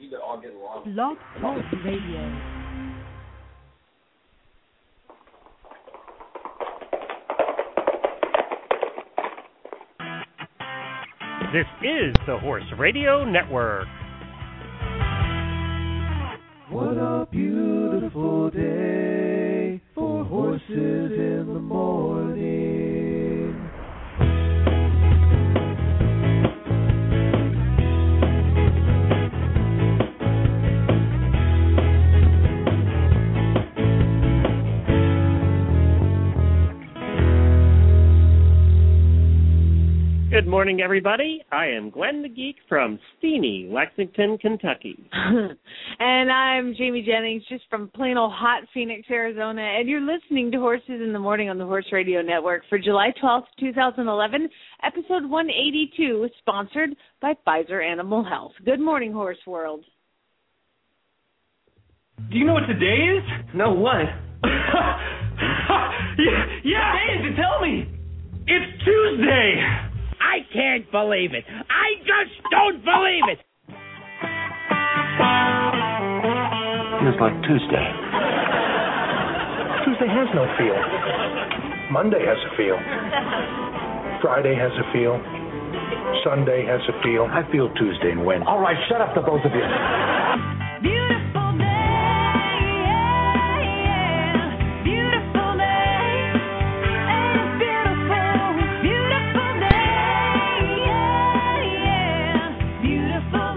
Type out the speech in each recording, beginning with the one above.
Blog Talk Radio. This is the Horse Radio Network. What a beautiful day for horses in the morning. Good morning, everybody. I am Glenn the Geek from Steeny, Lexington, Kentucky. And I'm Jamie Jennings, just from plain old hot Phoenix, Arizona. And you're listening to Horses in the Morning on the Horse Radio Network for July 12th, 2011, episode 182, sponsored by Pfizer Animal Health. Good morning, Horse World. Do you know what today is? No, what? Yeah, today is it? Tell me. It's Tuesday. I can't believe it. I just don't believe it. Feels like Tuesday. Tuesday has no feel. Monday has a feel. Friday has a feel. Sunday has a feel. I feel Tuesday and Wednesday. All right, shut up, the both of you. Beautiful day, yeah, beautiful day, and a beautiful day, yeah, beautiful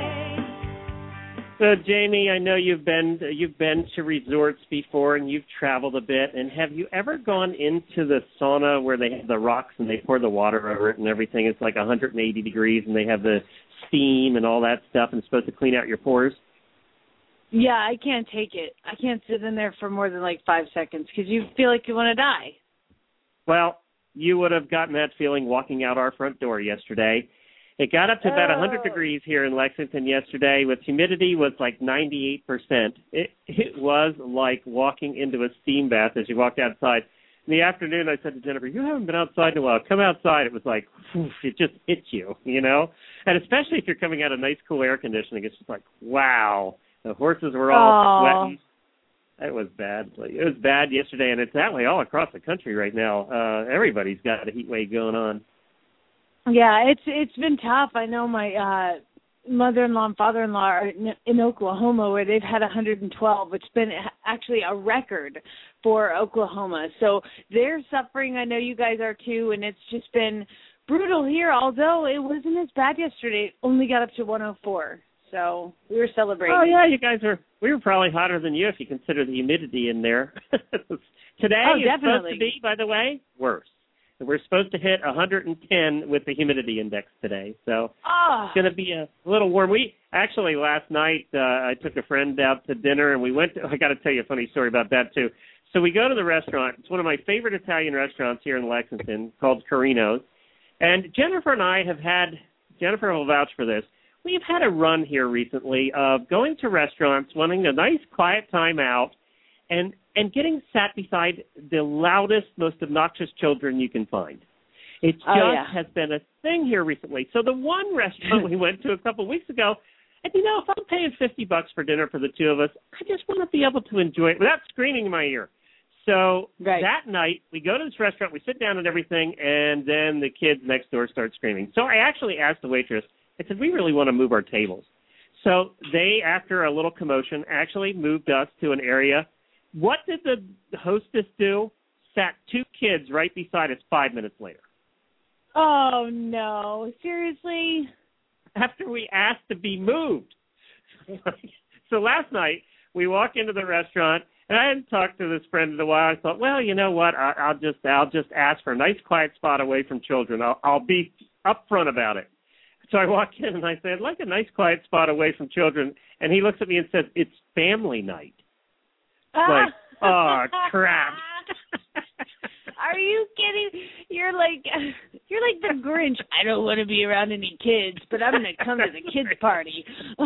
day. So, Jamie, I know you've been to resorts before and you've traveled a bit. And have you ever gone into the sauna where they have the rocks and they pour the water over it and everything? It's like 180 degrees and they have the steam and all that stuff and it's supposed to clean out your pores. Yeah, I can't take it. I can't sit in there for more than like 5 seconds because you feel like you want to die. Well, you would have gotten that feeling walking out our front door yesterday. It got up to about 100 degrees here in Lexington yesterday. With humidity was like 98%. It was like walking into a steam bath as you walked outside. In the afternoon, I said to Jennifer, you haven't been outside in a while. Come outside. It was like, whew, it just hits you, you know? And especially if you're coming out of nice, cool air conditioning, it's just like, wow. The horses were all sweating. It was bad. It was bad yesterday, and it's that way all across the country right now. Everybody's got a heat wave going on. Yeah, it's been tough. I know my mother-in-law and father-in-law are in Oklahoma where they've had 112, which has been actually a record for Oklahoma. So they're suffering. I know you guys are too, and it's just been brutal here, although it wasn't as bad yesterday. It only got up to 104. So we were celebrating. Oh, yeah, we were probably hotter than you if you consider the humidity in there. Today is supposed to be, by the way, worse. We're supposed to hit 110 with the humidity index today. So it's going to be a little warm. We actually, last night, I took a friend out to dinner, and we went to, I got to tell you a funny story about that, too. So we go to the restaurant. It's one of my favorite Italian restaurants here in Lexington called Carino's. And Jennifer and I Jennifer will vouch for this, we've had a run here recently of going to restaurants, wanting a nice, quiet time out, and getting sat beside the loudest, most obnoxious children you can find. It just has been a thing here recently. So the one restaurant we went to a couple of weeks ago, and, you know, if I'm paying $50 for dinner for the two of us, I just want to be able to enjoy it without screaming in my ear. So that night, we go to this restaurant, we sit down and everything, and then the kids next door start screaming. So I actually asked the waitress, I said, we really want to move our tables. So they, after a little commotion, actually moved us to an area. What did the hostess do? Sat two kids right beside us 5 minutes later. Oh, no. Seriously? After we asked to be moved. So last night, we walk into the restaurant, and I hadn't talked to this friend in a while. I thought, well, you know what? I'll just ask for a nice, quiet spot away from children. I'll be upfront about it. So I walk in, and I say, I'd like a nice, quiet spot away from children. And he looks at me and says, it's family night. Like, oh, crap. Are you kidding? You're like the Grinch. I don't want to be around any kids, but I'm going to come to the kids' party.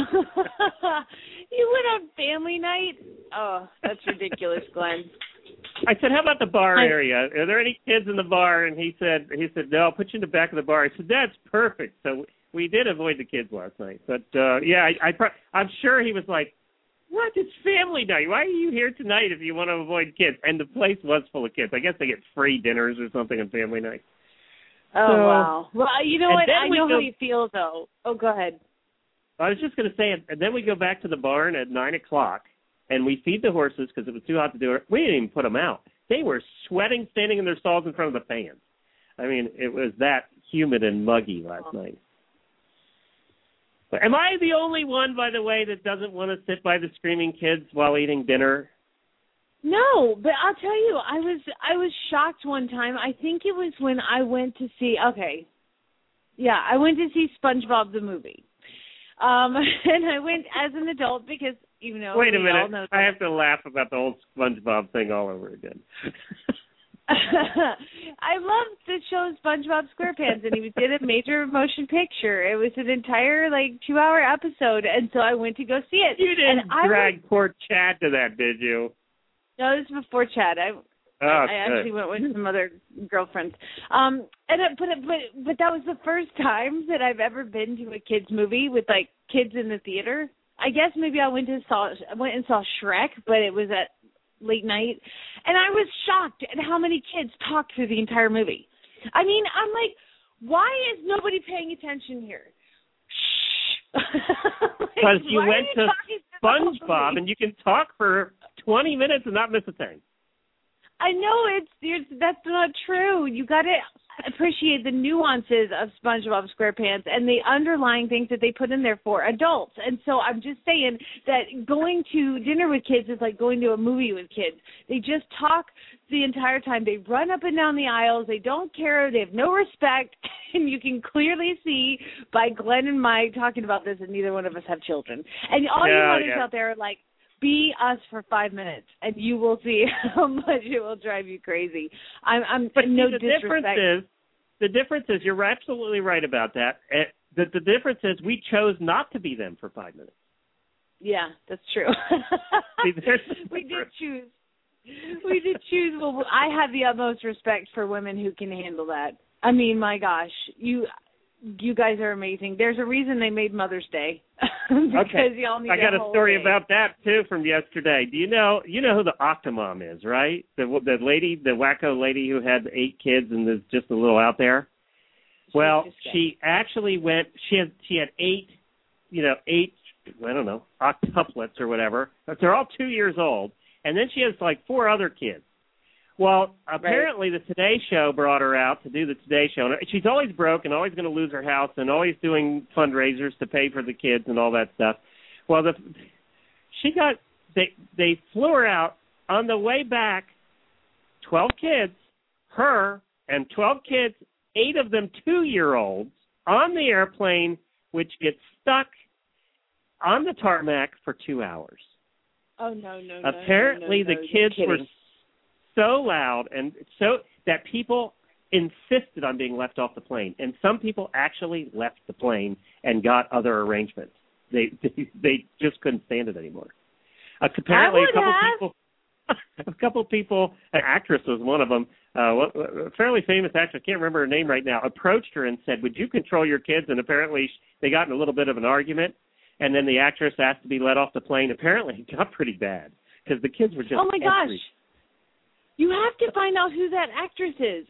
You went on family night? Oh, that's ridiculous, Glenn. I said, how about the bar area? Are there any kids in the bar? And he said, no, I'll put you in the back of the bar. I said, that's perfect. So we did avoid the kids last night. But I'm sure he was like, "What? It's family night. Why are you here tonight if you want to avoid kids?" And the place was full of kids. I guess they get free dinners or something on family night. Oh, wow. Well, you know what? I know how you feel, though. Oh, go ahead. I was just going to say, and then we go back to the barn at 9 o'clock, and we feed the horses because it was too hot to do it. We didn't even put them out. They were sweating, standing in their stalls in front of the fans. I mean, it was that humid and muggy last night. But am I the only one, by the way, that doesn't want to sit by the screaming kids while eating dinner? No, but I'll tell you, I was shocked one time. I think it was when I went to see. I went to see SpongeBob the movie, and I went as an adult because Wait a minute, I have to laugh about the whole SpongeBob thing all over again. I loved the show SpongeBob SquarePants, and he did a major motion picture. It was an entire 2-hour episode, and so I went to go see it. You didn't drag poor Chad to that, did you? No, this was before Chad. I actually went with some other girlfriends. But that was the first time that I've ever been to a kids movie with kids in the theater. I guess maybe I went and saw Shrek, but it was at late night, and I was shocked at how many kids talked through the entire movie. I mean, I'm like, why is nobody paying attention here? Shh. Because you went to SpongeBob, and you can talk for 20 minutes and not miss a thing. I know that's not true. You got to appreciate the nuances of SpongeBob SquarePants and the underlying things that they put in there for adults. And so I'm just saying that going to dinner with kids is like going to a movie with kids. They just talk the entire time. They run up and down the aisles. They don't care. They have no respect. And you can clearly see by Glenn and Mike talking about this that neither one of us have children. And all you mothers out there are like, be us for 5 minutes, and you will see how much it will drive you crazy. But no the disrespect. The difference is, you're absolutely right about that. The difference is we chose not to be them for 5 minutes. Yeah, that's true. We did choose. Well, I have the utmost respect for women who can handle that. I mean, my gosh, you guys are amazing. There's a reason they made Mother's Day. Because y'all need I got a story day. about that too from yesterday. Do you know who the Octomom is, right? The lady, the wacko lady who had 8 kids and is just a little out there. Well, she actually went. She had 8, I don't know, octuplets or whatever. But they're all 2 years old, and then she has 4 other kids. Well, apparently the Today Show brought her out to do the Today Show. And she's always broke and always going to lose her house and always doing fundraisers to pay for the kids and all that stuff. Well, they flew her out. On the way back, 12 kids, her and 12 kids, 8 of them 2-year-olds, on the airplane, which gets stuck on the tarmac for 2 hours. Oh, no. Apparently the kids were so loud and so that people insisted on being left off the plane, and some people actually left the plane and got other arrangements. They just couldn't stand it anymore. Apparently, a couple people, an actress was one of them, a fairly famous actress, I can't remember her name right now, approached her and said, "Would you control your kids?" And apparently they got in a little bit of an argument, and then the actress asked to be let off the plane. Apparently it got pretty bad because the kids were just oh my gosh. You have to find out who that actress is.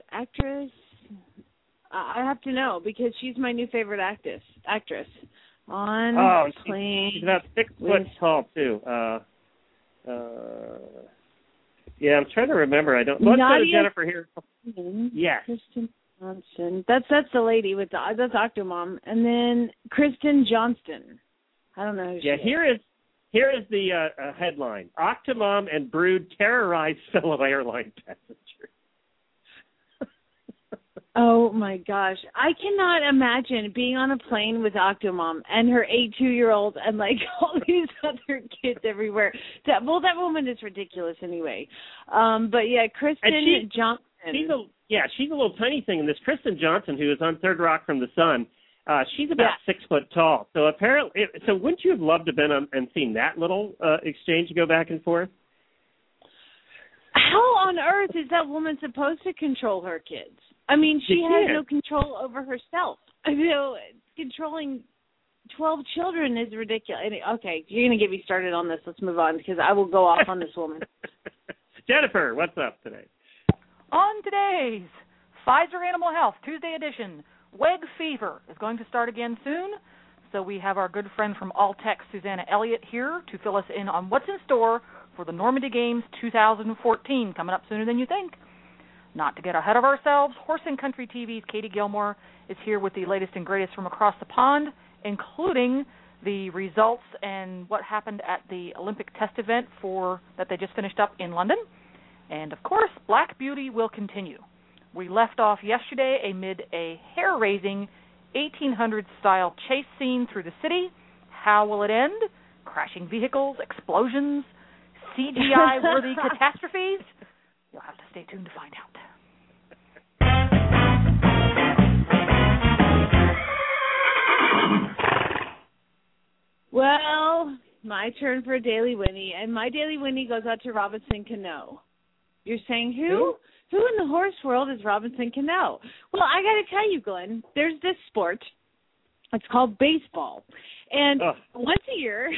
I have to know because she's my new favorite actress. On plane. She's about 6 foot tall too. Yeah, I'm trying to remember. I don't. Let's go to Jennifer here. Yes. Kristen Johnson. That's the lady with that's Octomom, and then Kristen Johnston. I don't know who she is. Here is the headline: Octomom and brood terrorize fellow airline passengers. Oh, my gosh. I cannot imagine being on a plane with Octomom and her 2-year-old and, all these other kids everywhere. That woman is ridiculous anyway. But, yeah, Kristen Johnson. She's a little tiny thing. And this Kristen Johnson, who is on Third Rock from the Sun, she's about 6 foot tall. So apparently, wouldn't you have loved to have been and seen that little exchange go back and forth? How on earth is that woman supposed to control her kids? I mean, she has no control over herself. controlling 12 children is ridiculous. Okay, you're going to get me started on this. Let's move on because I will go off on this woman. Jennifer, what's up today? On today's Pfizer Animal Health Tuesday edition, WEG fever is going to start again soon. So we have our good friend from Alltech, Susanna Elliott, here to fill us in on what's in store for the Normandy Games 2014, coming up sooner than you think. Not to get ahead of ourselves, Horse and Country TV's Katie Gilmore is here with the latest and greatest from across the pond, including the results and what happened at the Olympic test event that they just finished up in London. And, of course, Black Beauty will continue. We left off yesterday amid a hair-raising 1800s-style chase scene through the city. How will it end? Crashing vehicles, explosions, CGI-worthy catastrophes? You'll have to stay tuned to find out. Well, my turn for a Daily Winnie, and my Daily Winnie goes out to Robinson Cano. You're saying who? Who in the horse world is Robinson Cano? Well, I got to tell you, Glenn, there's this sport. It's called baseball. And once a year,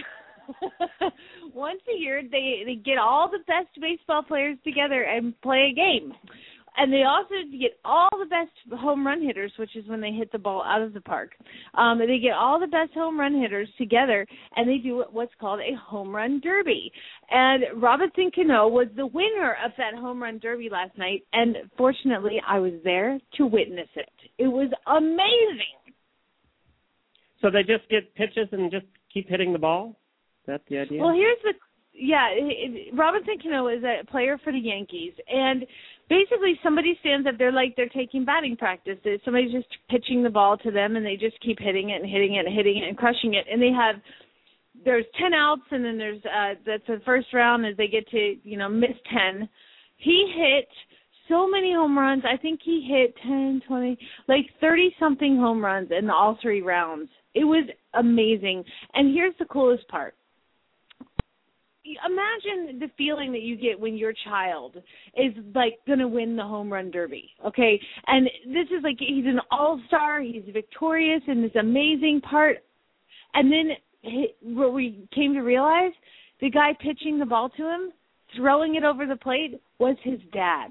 they get all the best baseball players together and play a game. And they also get all the best home run hitters, which is when they hit the ball out of the park. They get all the best home run hitters together, and they do what's called a home run derby. And Robinson Cano was the winner of that home run derby last night, and fortunately I was there to witness it. It was amazing. So they just get pitches and just keep hitting the ball? Is that the idea? Well, Robinson Cano is a player for the Yankees, and basically somebody stands up there like they're taking batting practice. Somebody's just pitching the ball to them, and they just keep hitting it and hitting it and hitting it and crushing it. And there's 10 outs, and then that's the first round as they get to, miss 10. He hit so many home runs. I think he hit 10, 20, like 30-something home runs in all three rounds. It was amazing. And here's the coolest part. Imagine the feeling that you get when your child is like going to win the home run derby, okay? And this is like he's an all-star, he's victorious in this amazing part. And then what we came to realize, the guy pitching the ball to him, throwing it over the plate, was his dad.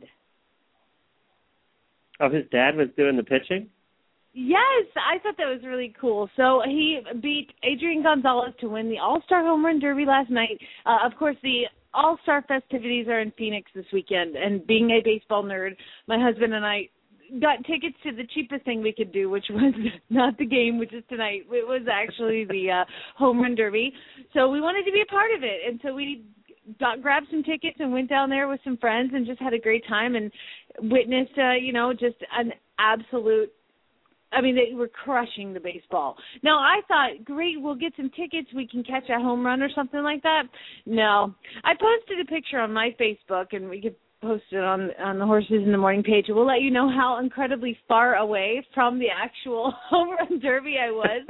Oh, his dad was doing the pitching? Yes, I thought that was really cool. So he beat Adrian Gonzalez to win the All-Star Home Run Derby last night. Of course, the All-Star festivities are in Phoenix this weekend, and being a baseball nerd, my husband and I got tickets to the cheapest thing we could do, which was not the game, which is tonight. It was actually the Home Run Derby. So we wanted to be a part of it, and so we grabbed some tickets and went down there with some friends and just had a great time and witnessed, just an absolute they were crushing the baseball. Now, I thought, great, we'll get some tickets. We can catch a home run or something like that. No. I posted a picture on my Facebook, and we could post it on the Horses in the Morning page. We'll let you know how incredibly far away from the actual home run derby I was.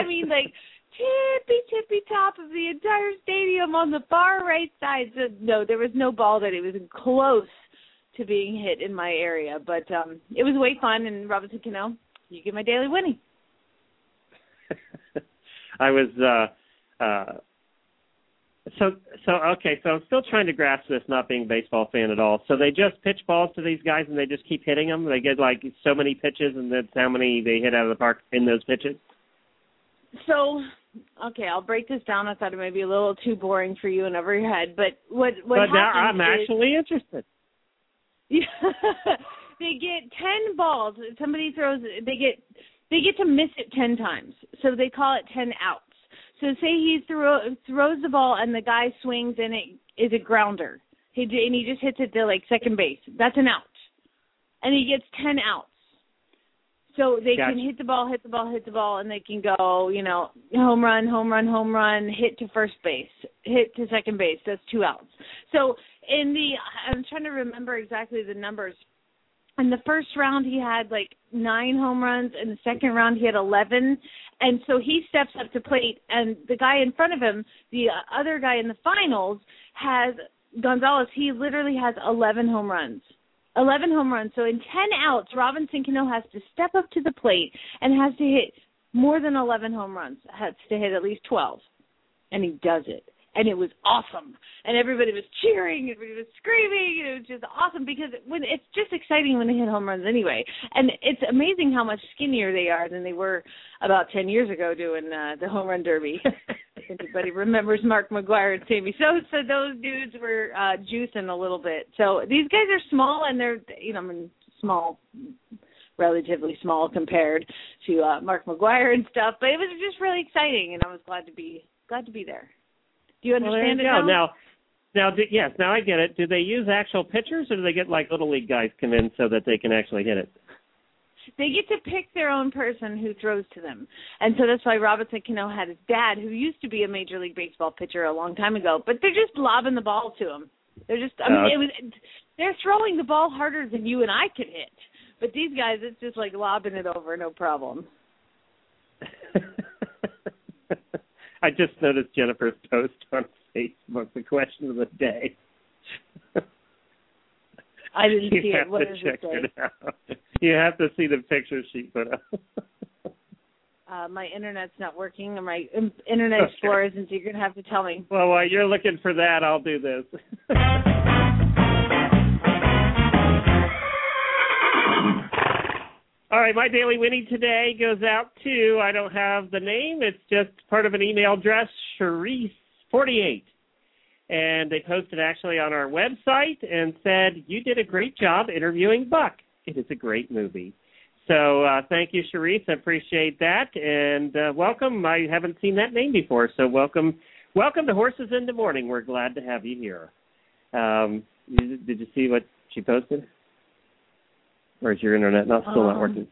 Tippy top of the entire stadium on the far right side. So, no, there was no ball that it was close to being hit in my area. But it was way fun, and Robinson Cano, you get my Daily Winnie. I was so I'm still trying to grasp this, not being a baseball fan at all. So they just pitch balls to these guys and they just keep hitting them. They get like so many pitches, and that's how many they hit out of the park in those pitches. So, okay, I'll break this down. I thought it may be a little too boring for you and over your head, but what happens now I'm actually interested. They get 10 balls. Somebody throws. They get to miss it 10 times. So they call it 10 outs. So say he throws the ball and the guy swings and it is a grounder. And he just hits it to like second base. That's an out. And he gets 10 outs. So they can hit the ball, and they can go, home run, hit to first base, hit to second base. That's 2 outs. So I'm trying to remember exactly the numbers. In the first round, he had like 9 home runs. In the second round, he had 11. And so he steps up to plate, and the guy in front of him, the other guy in the finals, has Gonzalez. He literally has 11 home runs. 11 home runs. So in 10 outs, Robinson Cano has to step up to the plate and has to hit more than 11 home runs, has to hit at least 12, and he does it. And it was awesome. And everybody was cheering, everybody was screaming. It was just awesome because it's just exciting when they hit home runs anyway. And it's amazing how much skinnier they are than they were about 10 years ago doing the home run derby. If anybody remembers Mark McGwire and Sammy Sosa, those dudes were juicing a little bit. So these guys are small, and they're, small, relatively small compared to Mark McGwire and stuff. But it was just really exciting, and I was glad to be there. Do you understand it now? Yes, now I get it. Do they use actual pitchers, or do they get like Little League guys come in so that they can actually hit it? They get to pick their own person who throws to them. And so that's why Robinson Cano had his dad, who used to be a Major League Baseball pitcher a long time ago, but they're just lobbing the ball to him. They're just, they're throwing the ball harder than you and I could hit. But these guys, it's just like lobbing it over, no problem. I just noticed Jennifer's post on Facebook, the question of the day. I didn't see it. What does it say? You have to see the picture she put up. My internet's not working, or my Internet Explorer isn't, so you're going to have to tell me. Well, while you're looking for that, I'll do this. All right, my daily winning today goes out to, I don't have the name, it's just part of an email address, Sharice48. And they posted actually on our website and said, you did a great job interviewing Buck. It is a great movie. So thank you, Sharice. I appreciate that. And welcome. I haven't seen that name before, so welcome to Horses in the Morning. We're glad to have you here. Did you see what she posted? Or is your internet still not working?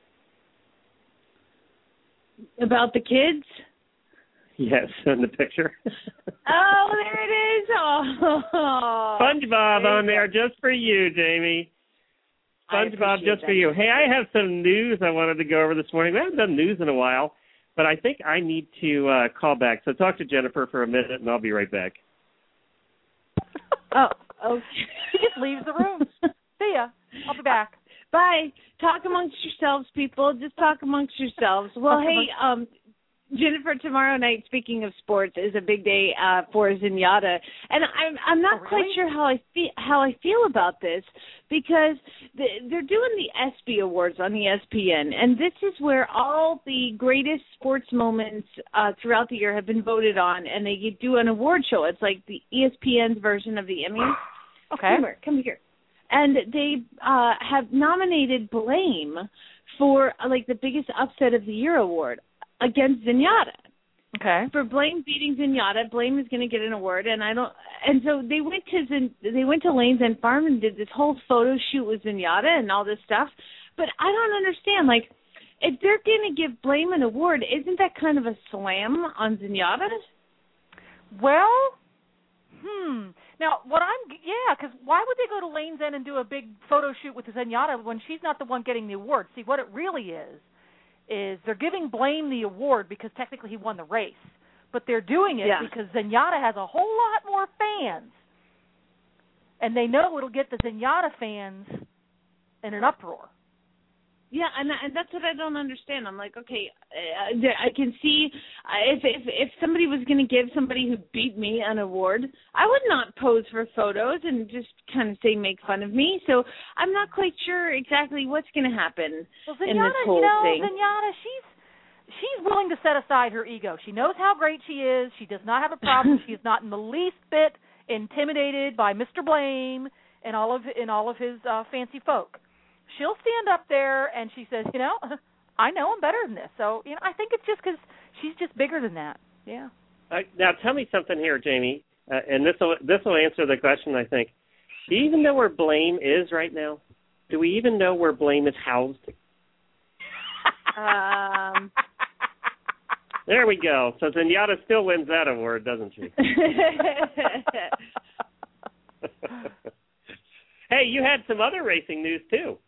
About the kids? Yes, in the picture. Oh, there it is. Oh. SpongeBob on there just for you, Jamie. SpongeBob just for you. Hey, I have some news I wanted to go over this morning. We haven't done news in a while, but I think I need to call back. So talk to Jennifer for a minute, and I'll be right back. Oh, okay. She just leaves the room. See ya. I'll be back. Bye. Talk amongst yourselves, people. Just talk amongst yourselves. Well, hey, Jennifer, tomorrow night, speaking of sports, is a big day for Zenyatta, and I'm not quite sure how I feel about this, because they're doing the ESPY Awards on ESPN, and this is where all the greatest sports moments throughout the year have been voted on, and they do an award show. It's like the ESPN's version of the Emmys. Okay, come here. And they have nominated Blame for like the biggest upset of the year award against Zenyatta. Okay. For Blame beating Zenyatta, Blame is going to get an award, and so they went to Lane's End Farm and did this whole photo shoot with Zenyatta and all this stuff. But I don't understand, like, if they're going to give Blame an award, isn't that kind of a slam on Zenyatta? Well, Now, because why would they go to Lane's End and do a big photo shoot with Zenyatta when she's not the one getting the award? See, what it really is they're giving Blame the award because technically he won the race. But they're doing it because Zenyatta has a whole lot more fans. And they know it'll get the Zenyatta fans in an uproar. Yeah, and that's what I don't understand. I'm like, okay, I can see if somebody was going to give somebody who beat me an award, I would not pose for photos and just kind of say make fun of me. So I'm not quite sure exactly what's going to happen in this whole thing. Zenyatta, she's willing to set aside her ego. She knows how great she is. She does not have a problem. She is not in the least bit intimidated by Mr. Blame and all of his fancy folk. She'll stand up there and she says, I know I'm better than this. So, I think it's just because she's just bigger than that. Yeah. Now, tell me something here, Jamie, and this will answer the question, I think. Do you even know where Blame is right now? Do we even know where Blame is housed? There we go. So Zenyatta still wins that award, doesn't she? Hey, you had some other racing news, too.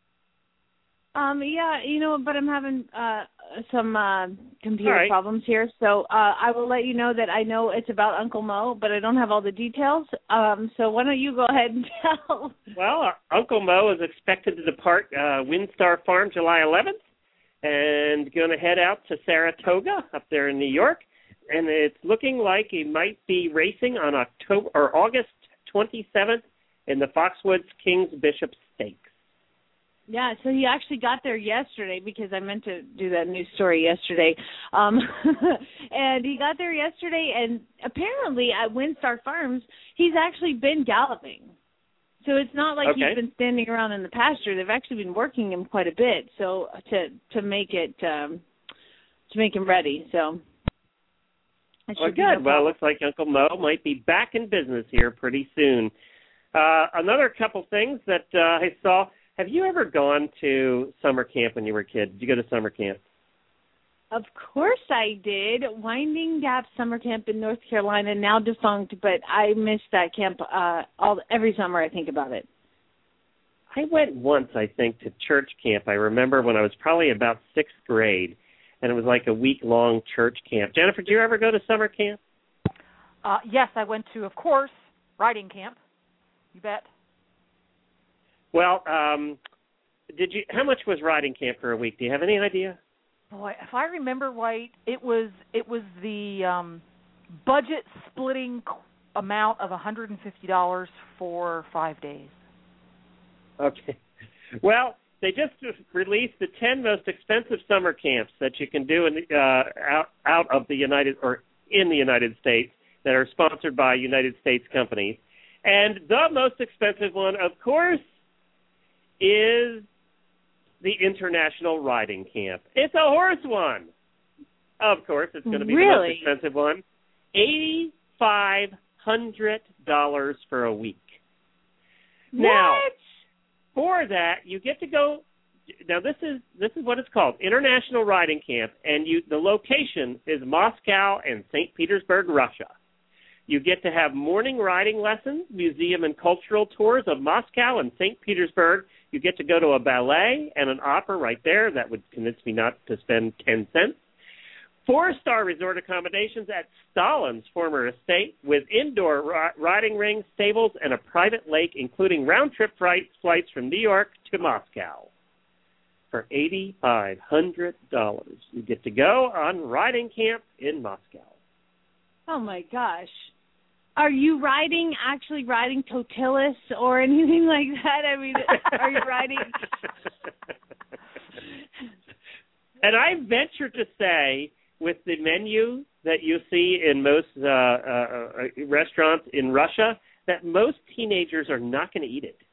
But I'm having some computer problems here, so I will let you know that I know it's about Uncle Mo, but I don't have all the details. So why don't you go ahead and tell? Well, Uncle Mo is expected to depart WinStar Farm July 11th, and going to head out to Saratoga up there in New York. And it's looking like he might be racing on August 27th in the Foxwoods Kings Bishop Stakes. Yeah, so he actually got there yesterday because I meant to do that news story yesterday. And he got there yesterday, and apparently at WinStar Farms, he's actually been galloping. So it's not like he's been standing around in the pasture. They've actually been working him quite a bit, so to make him ready. So. Well, good. Well, it looks like Uncle Mo might be back in business here pretty soon. Another couple things that I saw. Have you ever gone to summer camp when you were a kid? Did you go to summer camp? Of course I did. Winding Gap Summer Camp in North Carolina, now defunct, but I miss that camp every summer I think about it. I went once, I think, to church camp. I remember when I was probably about 6th grade. And it was like a week-long church camp. Jennifer, did you ever go to summer camp? Yes, I went to, of course, riding camp. You bet. Well, how much was riding camp for a week? Do you have any idea? Boy, if I remember right, it was the budget-splitting amount of $150 for 5 days. Okay. Well, they just released the 10 most expensive summer camps that you can do in the United States that are sponsored by United States companies. And the most expensive one, of course, is the International Riding Camp. It's a horse one. Of course, it's going to be the most expensive one. $8,500 for a week. What? Now, for that, you get to go. Now, this is what it's called, International Riding Camp, and the location is Moscow and St. Petersburg, Russia. You get to have morning riding lessons, museum and cultural tours of Moscow and St. Petersburg. You get to go to a ballet and an opera right there. That would convince me not to spend 10 cents. 4-star resort accommodations at Stalin's former estate with indoor riding rings, stables, and a private lake, including round-trip flights from New York to Moscow. For $8,500, you get to go on riding camp in Moscow. Oh, my gosh. Are you actually riding Totilas or anything like that? I mean, are you riding? And I venture to say, with the menu that you see in most restaurants in Russia, that most teenagers are not going to eat it.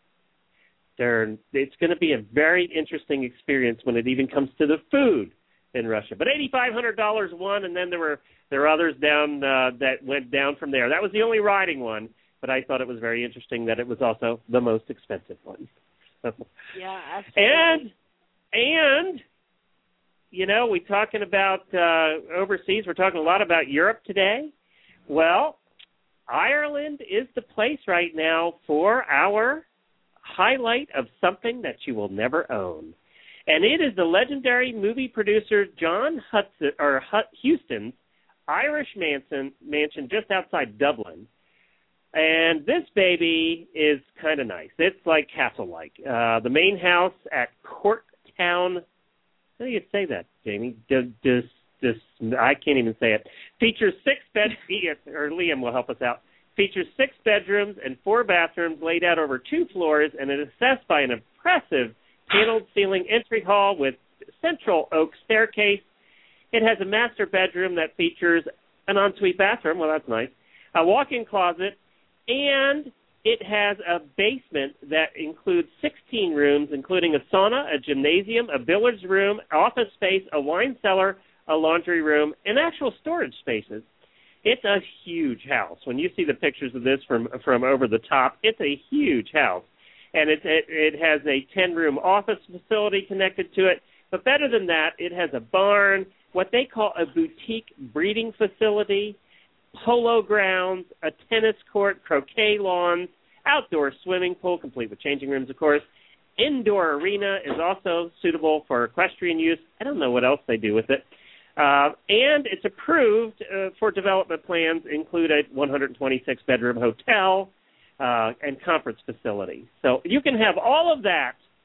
It's going to be a very interesting experience when it even comes to the food in Russia. But $8,500 one, and then there were others down that went down from there. That was the only riding one, but I thought it was very interesting that it was also the most expensive one. Yeah, absolutely. And you know, we're talking about overseas. We're talking a lot about Europe today. Well, Ireland is the place right now for our highlight of something that you will never own. And it is the legendary movie producer John Huston's Irish mansion just outside Dublin. And this baby is kind of nice. It's like castle-like. The main house at Corktown. How do you say that, Jamie? I can't even say it. Features 6 beds, or Liam will help us out. Features 6 bedrooms and 4 bathrooms laid out over 2 floors, and it is assessed by an impressive paneled ceiling entry hall with central oak staircase. It has a master bedroom that features an ensuite bathroom. Well, that's nice. A walk-in closet, and it has a basement that includes 16 rooms, including a sauna, a gymnasium, a billiards room, office space, a wine cellar, a laundry room, and actual storage spaces. It's a huge house. When you see the pictures of this from over the top, it's a huge house. And it has a 10-room office facility connected to it. But better than that, it has a barn, what they call a boutique breeding facility, polo grounds, a tennis court, croquet lawns, outdoor swimming pool, complete with changing rooms, of course. Indoor arena is also suitable for equestrian use. I don't know what else they do with it. And it's approved for development plans, include a 126-bedroom hotel and conference facility. So you can have all of that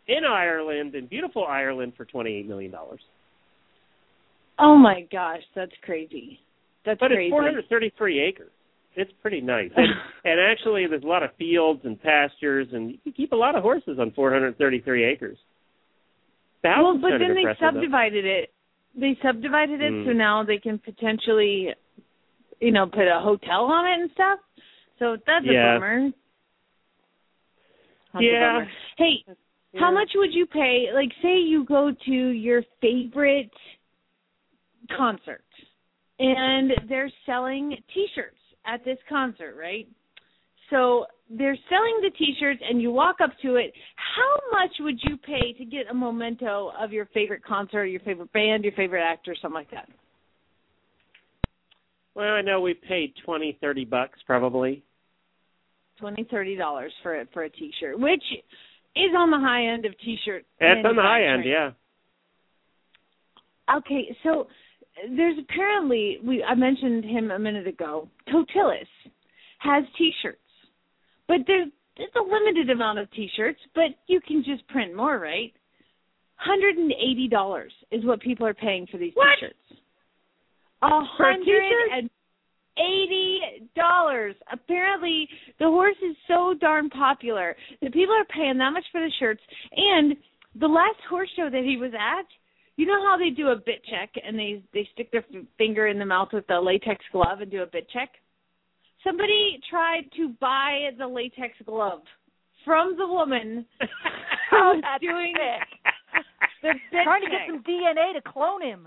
in Ireland, in beautiful Ireland, for $28 million. Oh, my gosh, that's crazy. But it's 433 acres. It's pretty nice. And actually, there's a lot of fields and pastures, and you can keep a lot of horses on 433 acres. Well, but then they subdivided it. They subdivided it so now they can potentially, put a hotel on it and stuff. So that's a bummer. That's a bummer. Hey, how much would you pay? Like, say you go to your favorite concert, and they're selling T-shirts at this concert, right? So they're selling the T-shirts, and you walk up to it. How much would you pay to get a memento of your favorite concert, your favorite band, your favorite actor, something like that? Well, I know we paid $20-$30 probably. $20-$30 for a T-shirt, which is on the high end of T-shirt. It's on the high end, yeah. Okay, so there's apparently, I mentioned him a minute ago, Totilis has T-shirts. But there's a limited amount of T-shirts, but you can just print more, right? $180 is what people are paying for these T-shirts. $180. Apparently, the horse is so darn popular that people are paying that much for the shirts. And the last horse show that he was at, you know how they do a bit check and they stick their finger in the mouth with the latex glove and do a bit check? Somebody tried to buy the latex glove from the woman who's doing it. The bit trying to get some DNA to clone him.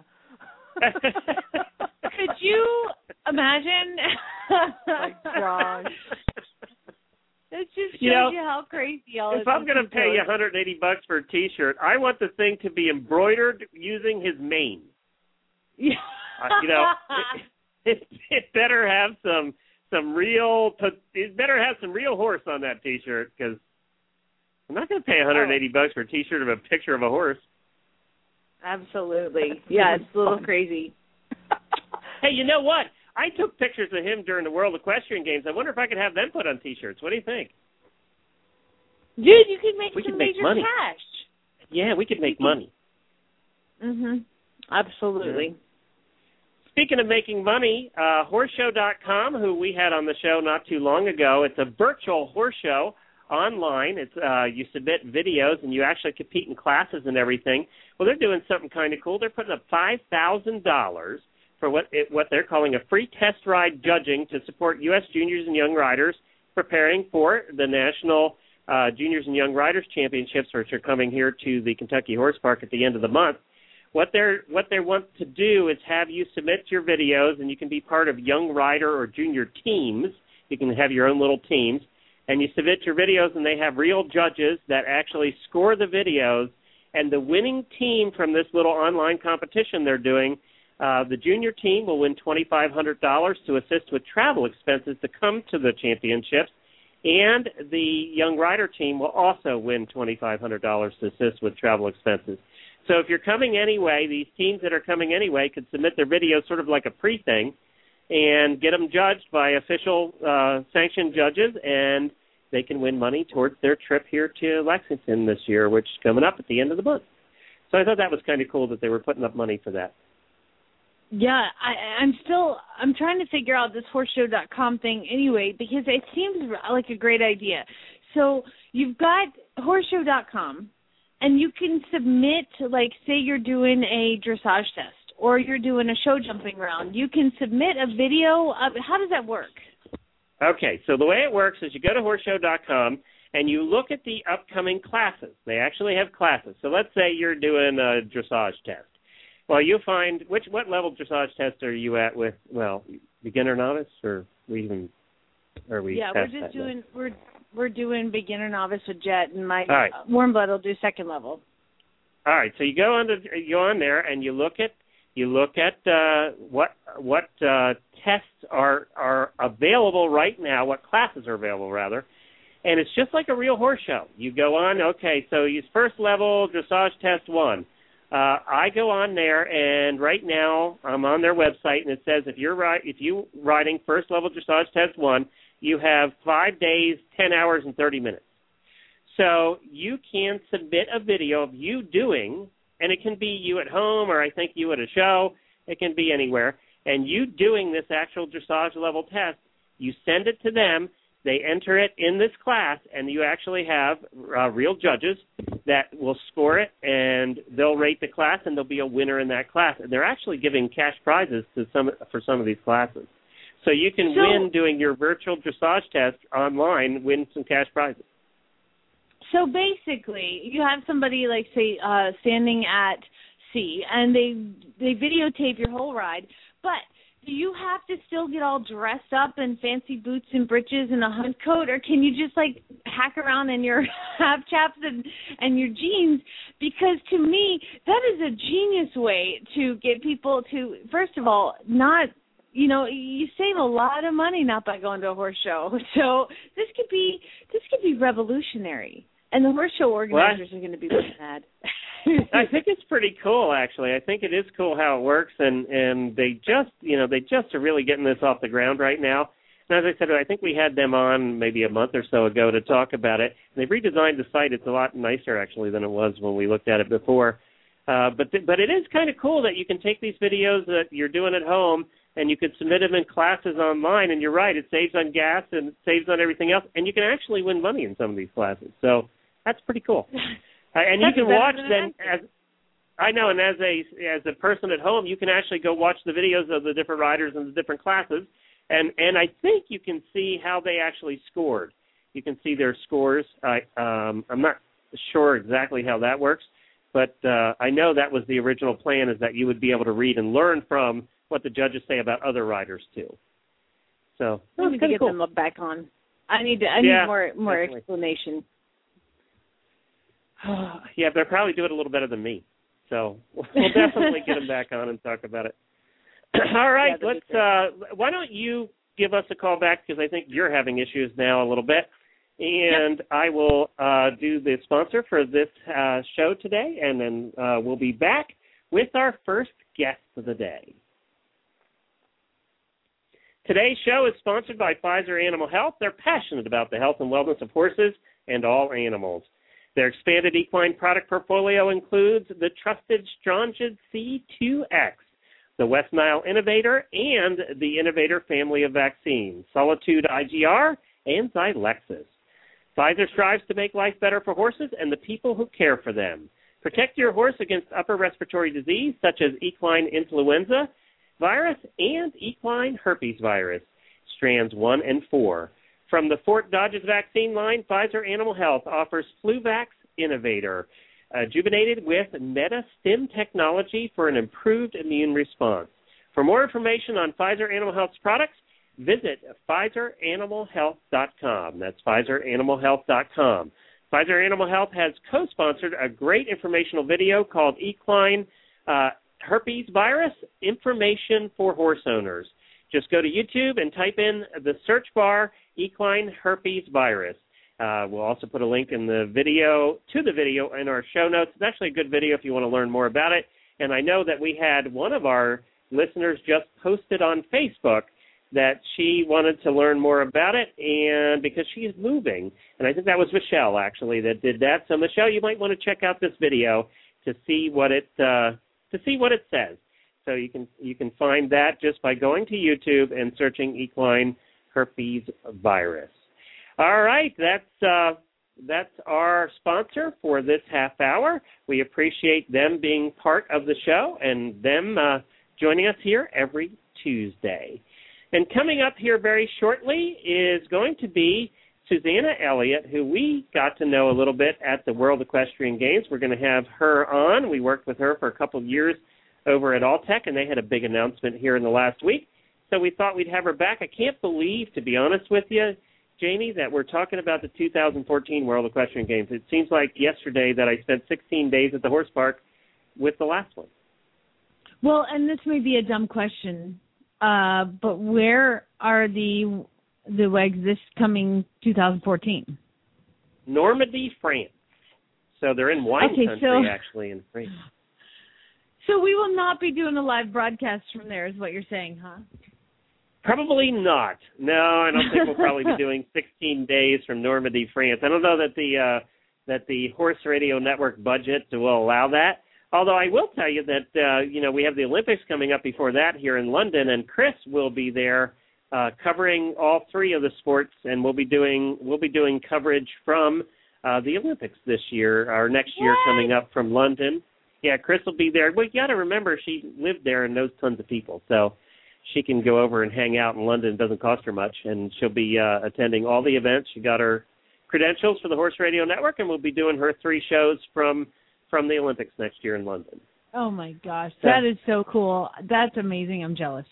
Could you imagine? Oh my gosh. It just shows you how crazy all this is. If I'm going to pay you $180 for a T-shirt, I want the thing to be embroidered using his mane. Yeah. It better have some real. It better have some real horse on that T-shirt, because I'm not going to pay $180 for a T-shirt of a picture of a horse. Absolutely. Yeah, it's a little crazy. Hey, you know what? I took pictures of him during the World Equestrian Games. I wonder if I could have them put on T-shirts. What do you think? Dude, you could make some major money. cash. Yeah, we could make money. Absolutely. Yeah. Speaking of making money, horseshow.com, who we had on the show not too long ago, it's a virtual horse show online. It's you submit videos and you actually compete in classes and everything. Well, they're doing something kind of cool. They're putting up $5,000 for what they're calling a free test ride judging to support U.S. juniors and young riders preparing for the National Juniors and Young Riders Championships, which are coming here to the Kentucky Horse Park at the end of the month. What they want to do is have you submit your videos, and you can be part of young rider or junior teams. You can have your own little teams, and you submit your videos, and they have real judges that actually score the videos, and the winning team from this little online competition they're doing, the junior team will win $2,500 to assist with travel expenses to come to the championships, and the young rider team will also win $2,500 to assist with travel expenses. So if you're coming anyway, these teams that are coming anyway could submit their videos sort of like a pre-thing and get them judged by official sanctioned judges, and they can win money towards their trip here to Lexington this year, which is coming up at the end of the month. So I thought that was kind of cool that they were putting up money for that. Yeah, I'm trying to figure out this horseshow.com thing anyway, because it seems like a great idea. So you've got horseshow.com, and you can submit, like, say you're doing a dressage test or you're doing a show jumping round. You can submit a video of it. How does that work? Okay, so the way it works is you go to horseshow.com and you look at the upcoming classes. They actually have classes. So let's say you're doing a dressage test. Well, you find what level dressage test are you at with? Well, beginner, novice, or are we? Yeah, we're just doing we're doing beginner, novice with Jet, and my right. Warm Blood will do second level. All right, so you go on there and you look at what tests are available right now, what classes are available rather, and it's just like a real horse show. You go on, okay, so use first level dressage test 1. I go on there, and right now I'm on their website, and it says if you're riding first level dressage test 1, you have 5 days, 10 hours, and 30 minutes. So you can submit a video of you doing, and it can be you at home or I think you at a show. It can be anywhere. And you doing this actual dressage level test, you send it to them. They enter it in this class, and you actually have real judges that will score it, and they'll rate the class, and there'll be a winner in that class. And they're actually giving cash prizes for some of these classes. So you can win doing your virtual dressage test online, win some cash prizes. So basically, you have somebody, like, say, standing at sea, and they videotape your whole ride, but do you have to still get all dressed up in fancy boots and breeches and a hunt coat, or can you just, like, hack around in your half chaps and your jeans? Because to me, that is a genius way to get people to, first of all, not, you know, you save a lot of money not by going to a horse show. So this could be revolutionary, and the horse show organizers are going to be mad. I think it's pretty cool, actually. I think it is cool how it works, and they just are really getting this off the ground right now. And as I said, I think we had them on maybe a month or so ago to talk about it. And they've redesigned the site. It's a lot nicer, actually, than it was when we looked at it before. But it is kind of cool that you can take these videos that you're doing at home, and you can submit them in classes online. And you're right, it saves on gas and it saves on everything else. And you can actually win money in some of these classes. So that's pretty cool. And you can watch them and as a person at home, you can actually go watch the videos of the different riders and the different classes, and I think you can see how they actually scored. You can see their scores. I'm not sure exactly how that works, but I know that was the original plan, is that you would be able to read and learn from what the judges say about other riders too. So I need to get them back on. I need more definitely. Explanation. Yeah, they'll probably do it a little better than me. So we'll definitely get them back on and talk about it. All right, why don't you give us a call back, because I think you're having issues now a little bit. And yep. I will do the sponsor for this show today, and then we'll be back with our first guest of the day. Today's show is sponsored by Pfizer Animal Health. They're passionate about the health and wellness of horses and all animals. Their expanded equine product portfolio includes the trusted Strongyl C2X, the West Nile Innovator, and the Innovator family of vaccines, Solitude IGR, and Xylexis. Pfizer strives to make life better for horses and the people who care for them. Protect your horse against upper respiratory disease such as equine influenza virus and equine herpes virus, strands 1 and 4. From the Fort Dodge's vaccine line, Pfizer Animal Health offers FluVax Innovator, juvenated with MetaStim technology for an improved immune response. For more information on Pfizer Animal Health's products, visit PfizerAnimalHealth.com. That's PfizerAnimalHealth.com. Pfizer Animal Health has co-sponsored a great informational video called Equine Herpes Virus Information for Horse Owners. Just go to YouTube and type in the search bar, Equine Herpes Virus. We'll also put a link in the video in our show notes. It's actually a good video if you want to learn more about it. And I know that we had one of our listeners just posted on Facebook that she wanted to learn more about it, and because she's moving. And I think that was Michelle, actually, that did that. So, Michelle, you might want to check out this video to see what it says. So you can find that just by going to YouTube and searching equine herpes virus. All right, that's our sponsor for this half hour. We appreciate them being part of the show and them joining us here every Tuesday. And coming up here very shortly is going to be Susanna Elliott, who we got to know a little bit at the World Equestrian Games. We're going to have her on. We worked with her for a couple of years over at Alltech, and they had a big announcement here in the last week. So we thought we'd have her back. I can't believe, to be honest with you, Jamie, that we're talking about the 2014 World Equestrian Games. It seems like yesterday that I spent 16 days at the horse park with the last one. Well, and this may be a dumb question, but where are the WEGs this coming 2014? Normandy, France. So they're in wine country, actually, in France. So we will not be doing a live broadcast from there, is what you're saying, huh? Probably not. No, I don't think we'll probably be doing 16 days from Normandy, France. I don't know that that the Horse Radio Network budget will allow that. Although I will tell you that, we have the Olympics coming up before that here in London, and Chris will be there covering all three of the sports, and we'll be doing coverage from the Olympics this year, or next year coming up from London. Yeah, Chris will be there. Well, you got to remember she lived there and knows tons of people, so she can go over and hang out in London. It doesn't cost her much, and she'll be attending all the events. She got her credentials for the Horse Radio Network, and we'll be doing her 3 shows from the Olympics next year in London. Oh, my gosh. That is so cool. That's amazing. I'm jealous.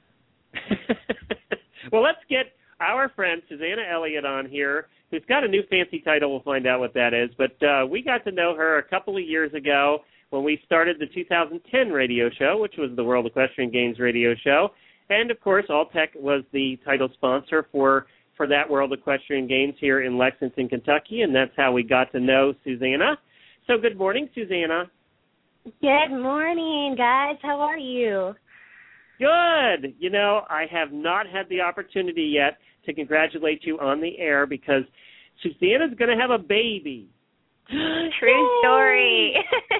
Well, let's get our friend Susanna Elliott on here, who's got a new fancy title. We'll find out what that is. But we got to know her a couple of years ago when we started the 2010 radio show, which was the World Equestrian Games radio show. And, of course, Alltech was the title sponsor for that World Equestrian Games here in Lexington, Kentucky, and that's how we got to know Susanna. So good morning, Susanna. Good morning, guys. How are you? Good. I have not had the opportunity yet to congratulate you on the air because Susanna's going to have a baby. True story.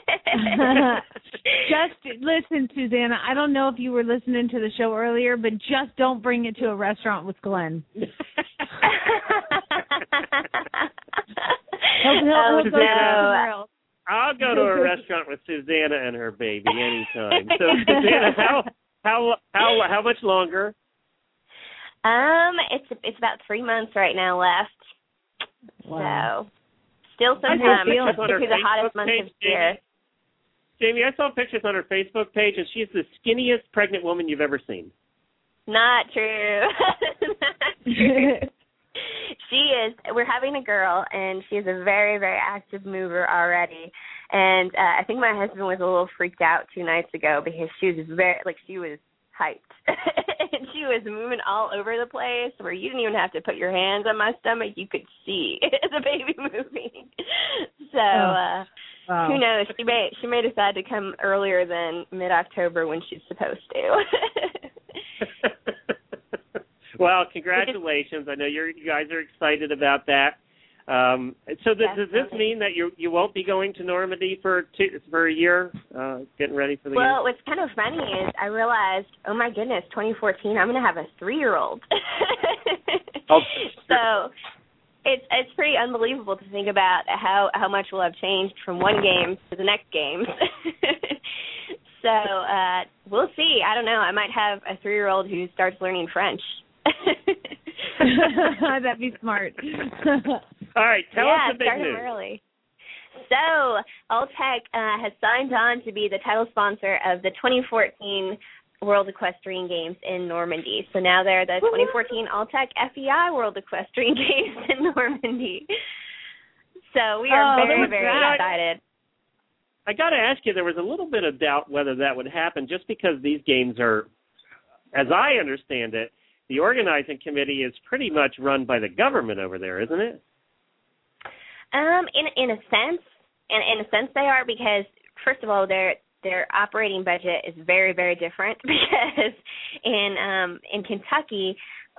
Just listen, Susanna. I don't know if you were listening to the show earlier, but just don't bring it to a restaurant with Glenn. I'll go to a restaurant with Susanna and her baby anytime. So, Susanna, how much longer? It's about 3 months right now left. Wow. So still some time. It's the hottest month of the year. Jamie, I saw pictures on her Facebook page, and she's the skinniest pregnant woman you've ever seen. Not true. Not true. She is. We're having a girl, and she's a very, very active mover already. And I think my husband was a little freaked out 2 nights ago because she was hyped. And she was moving all over the place where you didn't even have to put your hands on my stomach. You could see the baby moving. So wow. Who knows? She may decide to come earlier than mid-October when she's supposed to. Well, congratulations. I know you guys are excited about that. So does this mean that you won't be going to Normandy for a year, getting ready for the game? Well, what's kind of funny is I realized, oh my goodness, 2014, I'm going to have a 3-year-old. Oh. So it's pretty unbelievable to think about how much will have changed from one game to the next game. So we'll see. I don't know. I might have a 3-year-old who starts learning French. That'd be smart. All right, tell us the big news. Early. So, Alltech has signed on to be the title sponsor of the 2014 World Equestrian Games in Normandy. So now they're the 2014 Alltech FEI World Equestrian Games in Normandy. So we are very, very excited. I got to ask you, there was a little bit of doubt whether that would happen just because these games are, as I understand it, the organizing committee is pretty much run by the government over there, isn't it? In a sense they are, because first of all their operating budget is very, very different because in Kentucky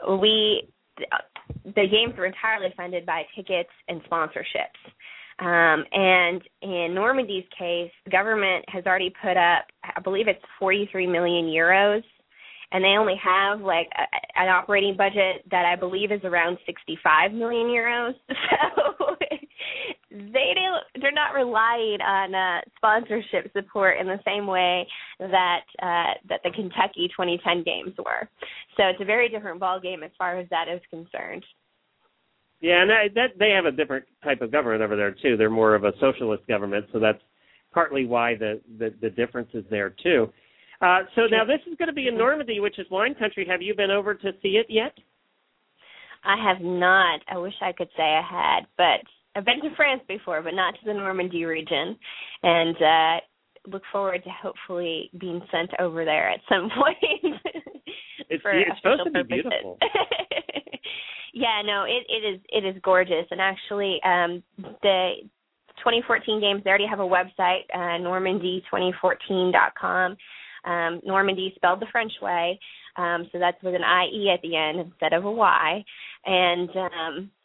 the games were entirely funded by tickets and sponsorships. And in Normandy's case, the government has already put up, I believe it's 43 million euros. And they only have an operating budget that I believe is around 65 million euros. So they're not relying on sponsorship support in the same way that the Kentucky 2010 games were. So it's a very different ballgame as far as that is concerned. Yeah, and they have a different type of government over there too. They're more of a socialist government, so that's partly why the difference is there too. So now this is going to be in Normandy, which is wine country. Have you been over to see it yet? I have not. I wish I could say I had, but I've been to France before, but not to the Normandy region, and look forward to hopefully being sent over there at some point. It's supposed to be beautiful. Yeah, no, it is gorgeous, and actually the 2014 games, they already have a website, normandy2014.com. Normandy spelled the French way, so that's with an IE at the end instead of a Y, and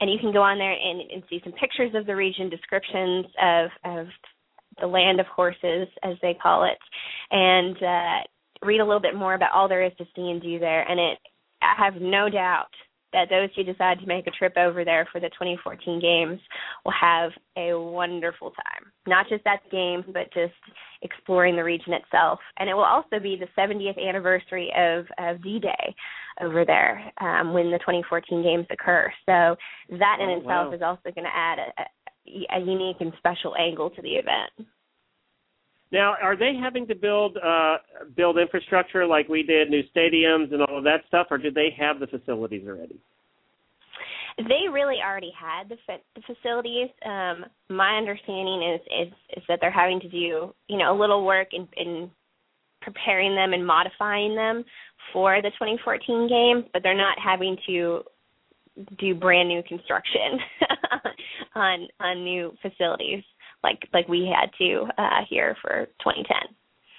you can go on there and see some pictures of the region, descriptions of the land of horses, as they call it, and read a little bit more about all there is to see and do there. And I have no doubt that those who decide to make a trip over there for the 2014 games will have a wonderful time, not just at the games, but just exploring the region itself. And it will also be the 70th anniversary of D-Day over there when the 2014 games occur. So that in itself is also going to add a unique and special angle to the event. Now, are they having to build infrastructure like we did, new stadiums and all of that stuff, or did they have the facilities already? They really already had the facilities. My understanding is that they're having to do a little work in preparing them and modifying them for the 2014 games, but they're not having to do brand new construction on new facilities like we had to here for 2010.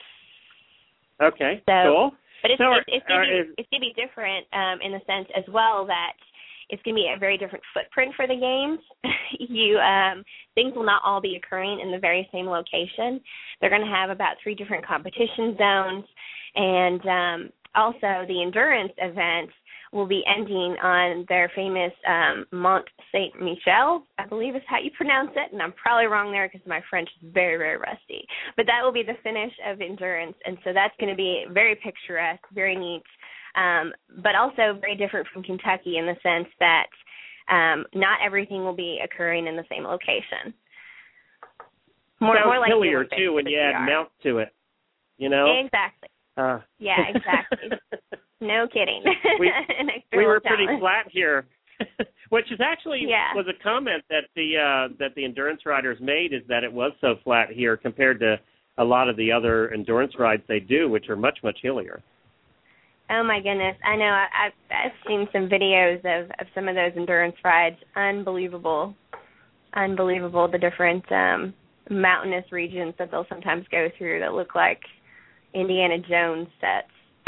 Okay, cool. But it's going to be different in the sense as well that it's going to be a very different footprint for the games. Things will not all be occurring in the very same location. They're going to have about 3 different competition zones, and also the endurance events will be ending on their famous Mont Saint-Michel, I believe is how you pronounce it, and I'm probably wrong there because my French is very, very rusty. But that will be the finish of endurance, and so that's going to be very picturesque, very neat, but also very different from Kentucky in the sense that not everything will be occurring in the same location. More like hillier, too, when you add mount to it, Exactly. Yeah, exactly. No kidding. We were pretty flat here, which is actually was a comment that the endurance riders made, is that it was so flat here compared to a lot of the other endurance rides they do, which are much, much hillier. Oh, my goodness. I know. I've seen some videos of some of those endurance rides. Unbelievable. The different mountainous regions that they'll sometimes go through that look like Indiana Jones sets.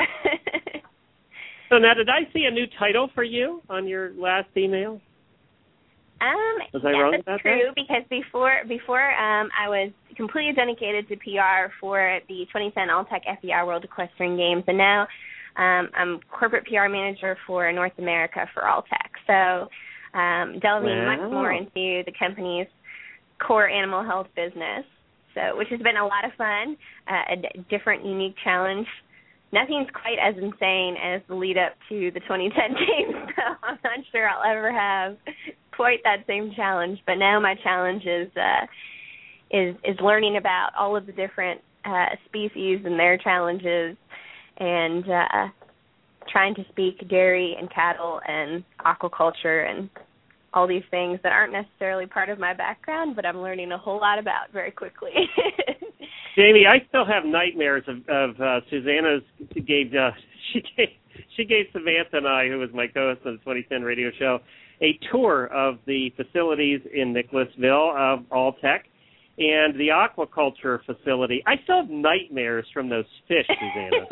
So now, did I see a new title for you on your last email? Was I wrong about that? That's true, because before I was completely dedicated to PR for the 2010 Alltech FEI World Equestrian Games, and now I'm corporate PR manager for North America for Alltech. So delving much more into the company's core animal health business, which has been a lot of fun, a different, unique challenge. Nothing's quite as insane as the lead up to the 2010 games, so I'm not sure I'll ever have quite that same challenge. But now my challenge is learning about all of the different species and their challenges, and trying to speak dairy and cattle and aquaculture and all these things that aren't necessarily part of my background, but I'm learning a whole lot about very quickly. Jamie, I still have nightmares of Susanna's gave Samantha and I, who was my co-host on the 2010 radio show, a tour of the facilities in Nicholasville of Alltech and the aquaculture facility. I still have nightmares from those fish, Susanna.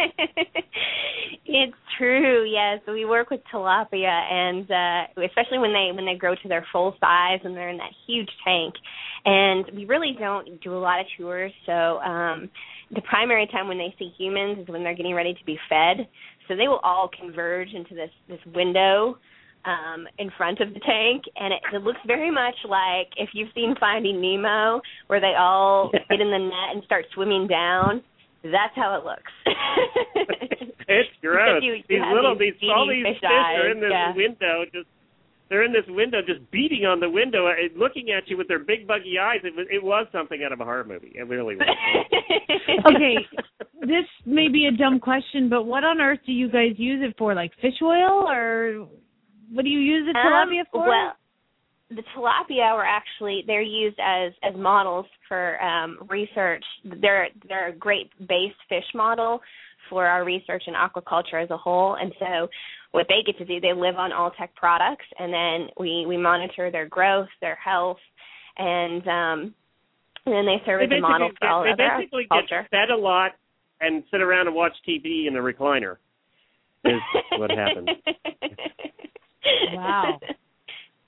It's true, yes. We work with tilapia, and especially when they grow to their full size and they're in that huge tank. And we really don't do a lot of tours, so the primary time when they see humans is when they're getting ready to be fed. So they will all converge into this window in front of the tank, and it looks very much like if you've seen Finding Nemo, where they all get in the net and start swimming down. That's how it looks. It's gross. All these fish are in this window, they're in this window, just beating on the window, looking at you with their big buggy eyes. It was something out of a horror movie. It really was. Okay, this may be a dumb question, but what on earth do you guys use it for? Like fish oil, or what do you use the tilapia for? Well, the tilapia they're used as models for research. They're a great base fish model for our research in aquaculture as a whole. And so what they get to do, they live on Alltech products, and then we monitor their growth, their health, and then they serve as a model for all other aquaculture. They basically get fed a lot and sit around and watch TV in a recliner is what happens. Wow.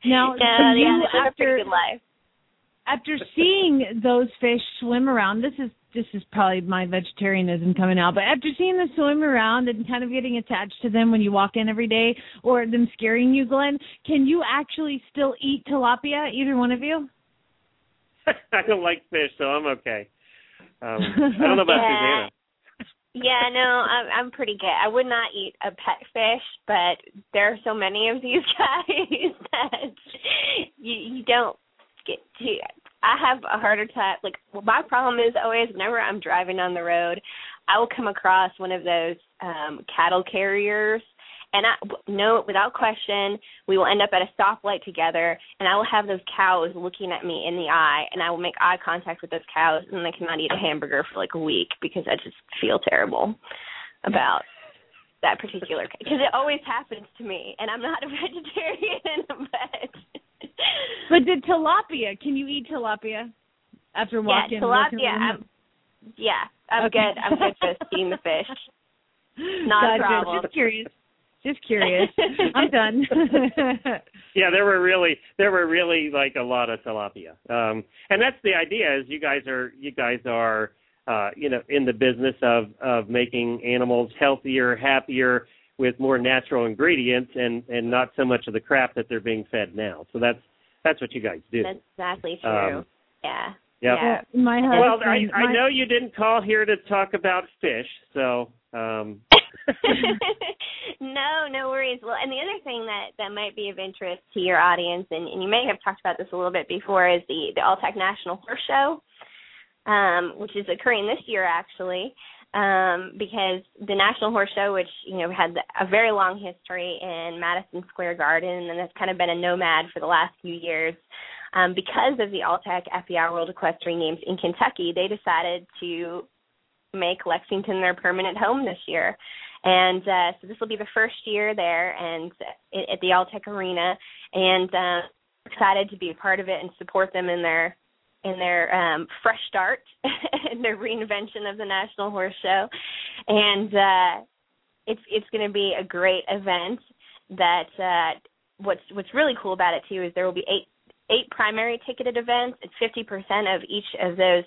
Now, a pretty good life. After seeing those fish swim around, this is probably my vegetarianism coming out, but after seeing them swim around and kind of getting attached to them when you walk in every day, or them scaring you, Glenn, can you actually still eat tilapia, either one of you? I don't like fish, so I'm okay. I don't know about Susanna. Yeah, no, I'm pretty good. I would not eat a pet fish, but there are so many of these guys that you don't get to. I have a harder time. Like, my problem is always whenever I'm driving on the road, I will come across one of those cattle carriers, and without question, we will end up at a stoplight together, and I will have those cows looking at me in the eye, and I will make eye contact with those cows, and I cannot eat a hamburger for like a week because I just feel terrible about that particular, because it always happens to me, and I'm not a vegetarian, But the tilapia, can you eat tilapia after walking? Yeah, tilapia, I'm good. I'm good for eating the fish. Not a problem. Just curious. I'm done. Yeah, there were really like a lot of tilapia, and that's the idea. Is you guys are in the business of making animals healthier, happier, with more natural ingredients, and not so much of the crap that they're being fed now. So that's what you guys do. That's exactly true. Yeah. Yeah. Well, I know you didn't call here to talk about fish, so. No worries. Well, and the other thing that might be of interest to your audience, and you may have talked about this a little bit before, is the Alltech National Horse Show, which is occurring this year actually, because the National Horse Show, which had a very long history in Madison Square Garden, and has kind of been a nomad for the last few years. Because of the Alltech FEI World Equestrian Games in Kentucky, they decided to make Lexington their permanent home this year. And so this will be the first year there and at the Alltech Arena, and excited to be a part of it and support them in their fresh start and their reinvention of the National Horse Show. And it's going to be a great event. That what's really cool about it too is there will be eight primary ticketed events, and 50% of each of those.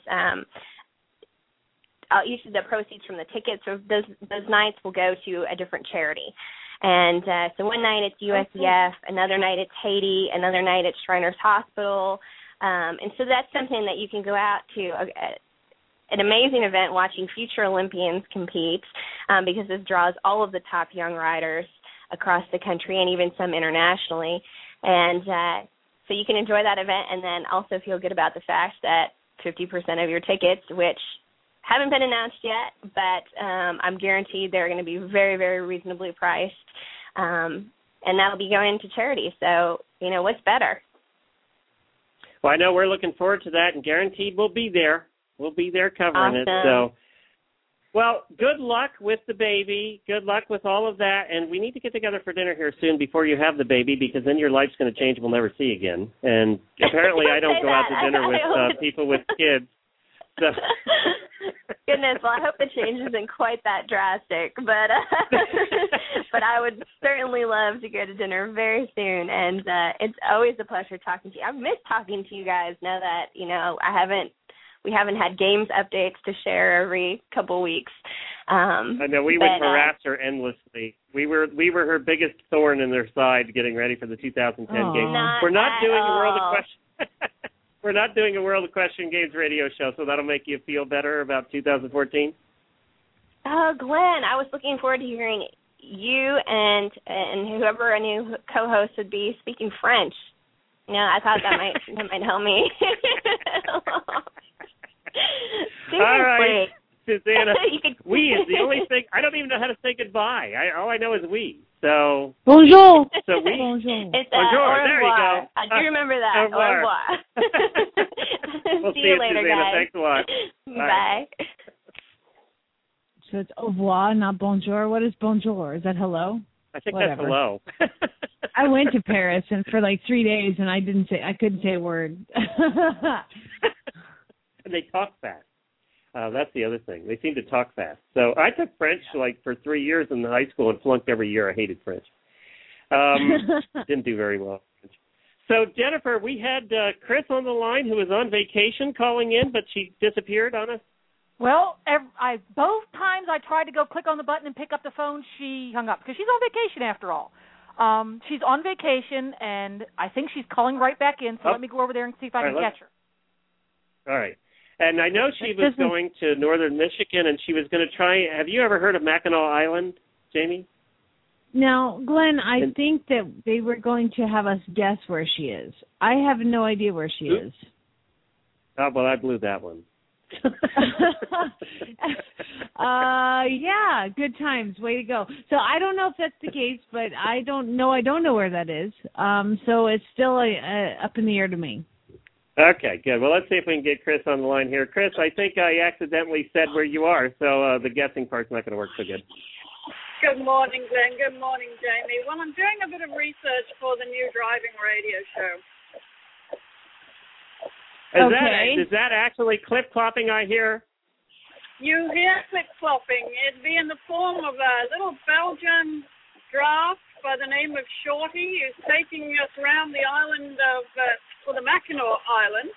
Each of the proceeds from the tickets of those nights will go to a different charity. And so one night it's USEF, another night it's Haiti, another night it's Shriners Hospital. And so that's something that you can go out to, an amazing event watching future Olympians compete, because this draws all of the top young riders across the country and even some internationally. And so you can enjoy that event and then also feel good about the fact that 50% of your tickets, which haven't been announced yet, but I'm guaranteed they're going to be very, very reasonably priced, and that'll be going to charity. So, what's better? Well, I know we're looking forward to that, and guaranteed we'll be there. We'll be there covering it. So, well, good luck with the baby. Good luck with all of that, and we need to get together for dinner here soon before you have the baby, because then your life's going to change and we'll never see again. And apparently I don't go out to dinner with people with kids. So. Goodness, well, I hope the change isn't quite that drastic, but I would certainly love to go to dinner very soon, and it's always a pleasure talking to you. I've missed talking to you guys now that, we haven't had games updates to share every couple weeks. I know we would harass her endlessly. We were her biggest thorn in their side getting ready for the 2010 games. We're not doing a World of Question. We're not doing a World of Question Games radio show, so that'll make you feel better about 2014? Oh, Glenn, I was looking forward to hearing you and whoever a new co-host would be speaking French. I thought that might help me. All right, Susanna. We is the only thing. I don't even know how to say goodbye. All I know is we. So bonjour. So we. Bonjour. It's bonjour. There you go. I do remember that. Au revoir. We'll see you later, Susanna. guys. Thanks a lot. Bye. So it's au revoir, not bonjour. What is bonjour? Is that hello? I think Whatever. That's hello. I went to Paris and for like 3 days, and I couldn't say a word. And they talk fast. That's the other thing. They seem to talk fast. So I took French for 3 years in high school and flunked every year. I hated French. Didn't do very well. So, Jennifer, we had Chris on the line who was on vacation calling in, but she disappeared on us. Well, both times I tried to go click on the button and pick up the phone, she hung up because she's on vacation after all. She's on vacation, and I think she's calling right back in, so let me go over there and see if I can catch her. All right. And I know she was going to northern Michigan, and she was going to try. Have you ever heard of Mackinac Island, Jamie? Now, Glenn, I think that they were going to have us guess where she is. I have no idea where she is. Oh, well, I blew that one. Yeah, good times. Way to go. So I don't know if that's the case, but I don't know where that is. So it's still up in the air to me. Okay, good. Well, let's see if we can get Chris on the line here. Chris, I think I accidentally said where you are, so the guessing part's not going to work so good. Good morning, Glenn. Good morning, Jamie. Well, I'm doing a bit of research for the new driving radio show. Is that actually clip-clopping I hear? You hear clip-clopping. It'd be in the form of a little Belgian draft by the name of Shorty, who's taking us around the island of, the Mackinac Island.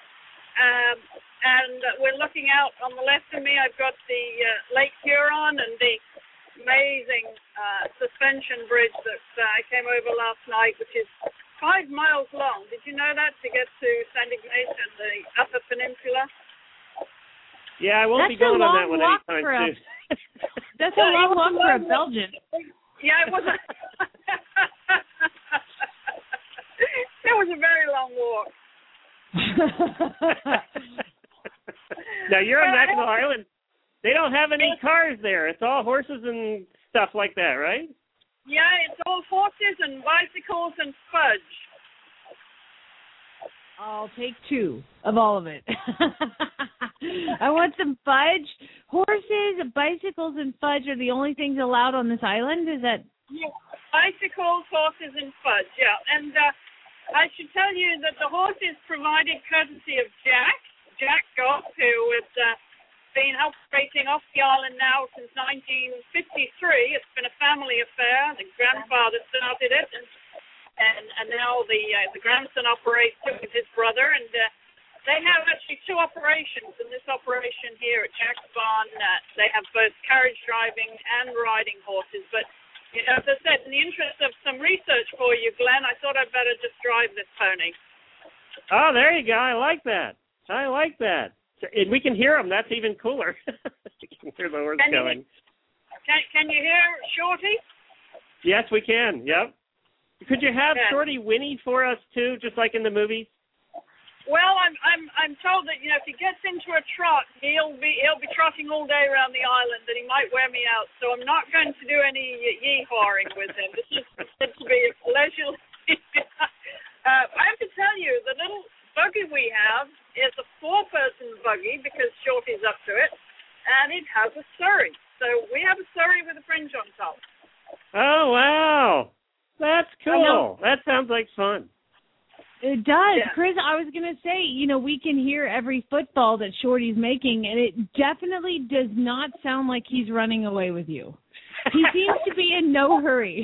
And we're looking out on the left of me. I've got the Lake Huron and the amazing suspension bridge that I came over last night, which is 5 miles long. Did you know that, to get to St. Ignace and the Upper Peninsula? Yeah, I won't be going on that one anytime soon. That's a long walk for a Belgian. Yeah, it was. It was a very long walk. Now, you're on Mackinac Island. They don't have any cars there. It's all horses and stuff like that, right? Yeah, it's all horses and bicycles and fudge. I'll take 2 of all of it. I want some fudge. Horses, bicycles, and fudge are the only things allowed on this island? Is that... Yeah, bicycles, horses, and fudge, yeah. And I should tell you that the horse is provided courtesy of Jack Goff, who has been operating off the island now since 1953. It's been a family affair. The grandfather started it, and now the grandson operates it with his brother. And they have actually 2 operations in this operation here at Jack's Barn. They have both carriage driving and riding horses. But as I said, in the interest of some research for you, Glenn, I thought I'd better just drive this pony. Oh, there you go. I like that. And we can hear them. That's even cooler. We can hear the horse going. Can you hear Shorty? Yes, we can. Yep. Could you have Shorty whinny for us too, just like in the movies? Well, I'm told that if he gets into a trot, he'll be trotting all day around the island, and he might wear me out. So I'm not going to do any yee-hawing with him. This is meant to be a leisurely. I have to tell you, the little buggy we have is a 4-person buggy because Shorty's up to it, and it has a surrey. So we have a surrey with a fringe on top. Oh, wow. That's cool. That sounds like fun. It does. Yeah. Chris, I was going to say, we can hear every football that Shorty's making, and it definitely does not sound like he's running away with you. He seems to be in no hurry.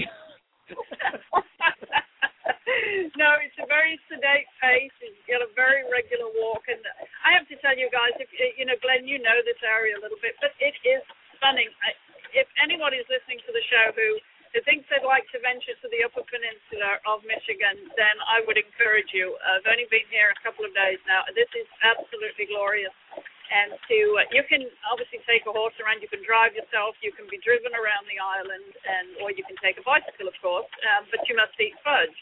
No, it's a very sedate pace. He's got a very regular walk. And I have to tell you guys, if Glenn, you know this area a little bit, but it is stunning. If anybody's listening to the show who thinks they'd like to venture to the Upper Peninsula of Michigan, then I would encourage you. I've only been here a couple of days now. This is absolutely glorious. And you can obviously take a horse around. You can drive yourself. You can be driven around the island, or you can take a bicycle, of course. But you must eat fudge.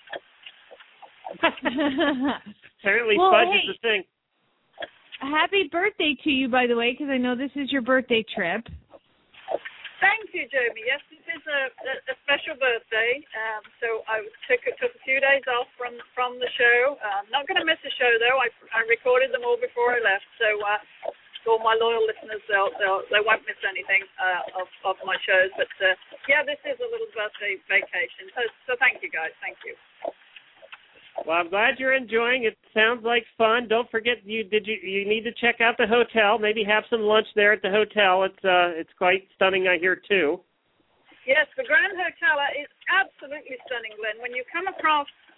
Apparently, fudge is the thing. Happy birthday to you, by the way, because I know this is your birthday trip. Thank you, Jamie. Yes, this is a special birthday. So I took a few days off from the show. I'm not going to miss a show, though. I recorded them all before I left. So all my loyal listeners, they won't miss anything of my shows. But, this is a little birthday vacation. So thank you, guys. Thank you. Well, I'm glad you're enjoying it. Sounds like fun. Don't forget, you need to check out the hotel. Maybe have some lunch there at the hotel. It's quite stunning, I hear, too. Yes, the Grand Hotel is absolutely stunning, Glenn. When you come across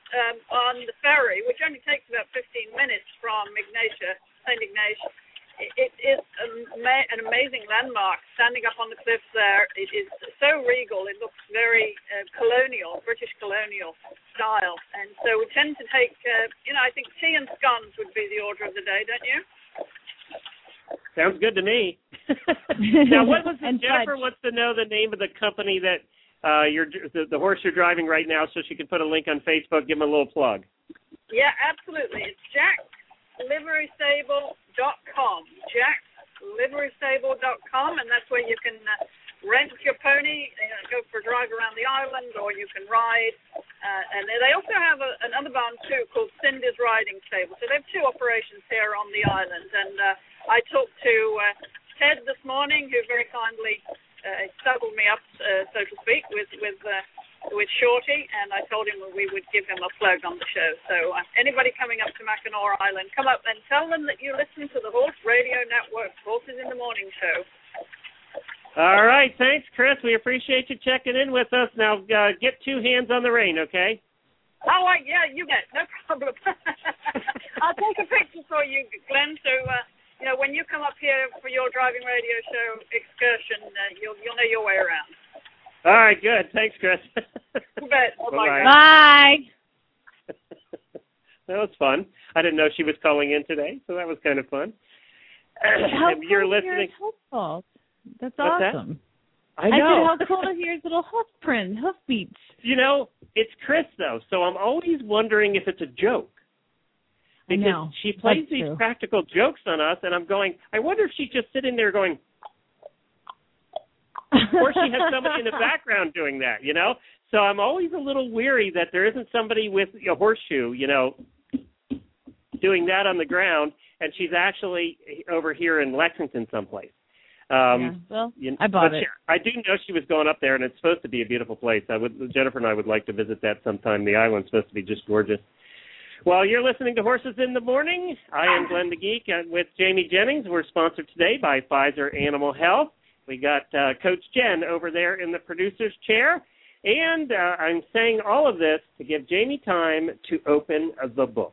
on the ferry, which only takes about 15 minutes from St. Ignatius. It is an amazing landmark standing up on the cliffs there. It is so regal. It looks very colonial, British colonial style. And so we tend to take, I think tea and scones would be the order of the day, don't you? Sounds good to me. Now, Jennifer wants to know the name of the company that the horse you're driving right now, so she can put a link on Facebook. Give them a little plug. Yeah, absolutely. It's jackliverystable.com. jackliverystable.com, and that's where you can rent your pony, go for a drive around the island, or you can ride. And they also have another barn, too, called Cindy's Riding Stable. So they have two operations here on the island. And I talked to Ted this morning, who very kindly snuggled me up, so to speak, with Shorty, and I told him we would give him a plug on the show. So anybody coming up to Mackinac Island, come up and tell them that you listen to the Horse Radio Network, Horses in the Morning show. All right, thanks, Chris. We appreciate you checking in with us. Now, get two hands on the rein, okay? Oh, yeah, you bet. No problem. I'll take a picture for you, Glenn, so when you come up here for your driving radio show excursion, you'll know your way around. All right, good. Thanks, Chris. You bet. Bye-bye. Bye. That was fun. I didn't know she was calling in today, so that was kind of fun. You're listening. Hopeful. That's What's awesome. That? I know. I said, how cool to hear his little hoof beats. It's Chris, though, so I'm always wondering if it's a joke. Because she plays these practical jokes on us, and I'm going, I wonder if she's just sitting there going, or she has somebody in the background doing that, So I'm always a little weary that there isn't somebody with a horseshoe, doing that on the ground, and she's actually over here in Lexington someplace. I bought it. I do know she was going up there, and it's supposed to be a beautiful place. Jennifer and I would like to visit that sometime. The island's supposed to be just gorgeous. Well, you're listening to Horses in the Morning. I am Glenn the Geek with Jamie Jennings. We're sponsored today by Pfizer Animal Health. We got Coach Jen over there in the producer's chair. And I'm saying all of this to give Jamie time to open the book.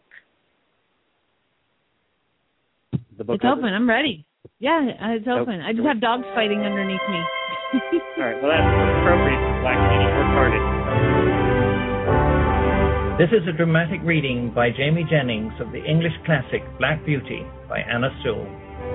The book it's open. I'm ready. Yeah, it's open. I just have dogs fighting underneath me. All right. Well, that's appropriate for Black Beauty or Carnage. This is a dramatic reading by Jamie Jennings of the English classic Black Beauty by Anna Sewell.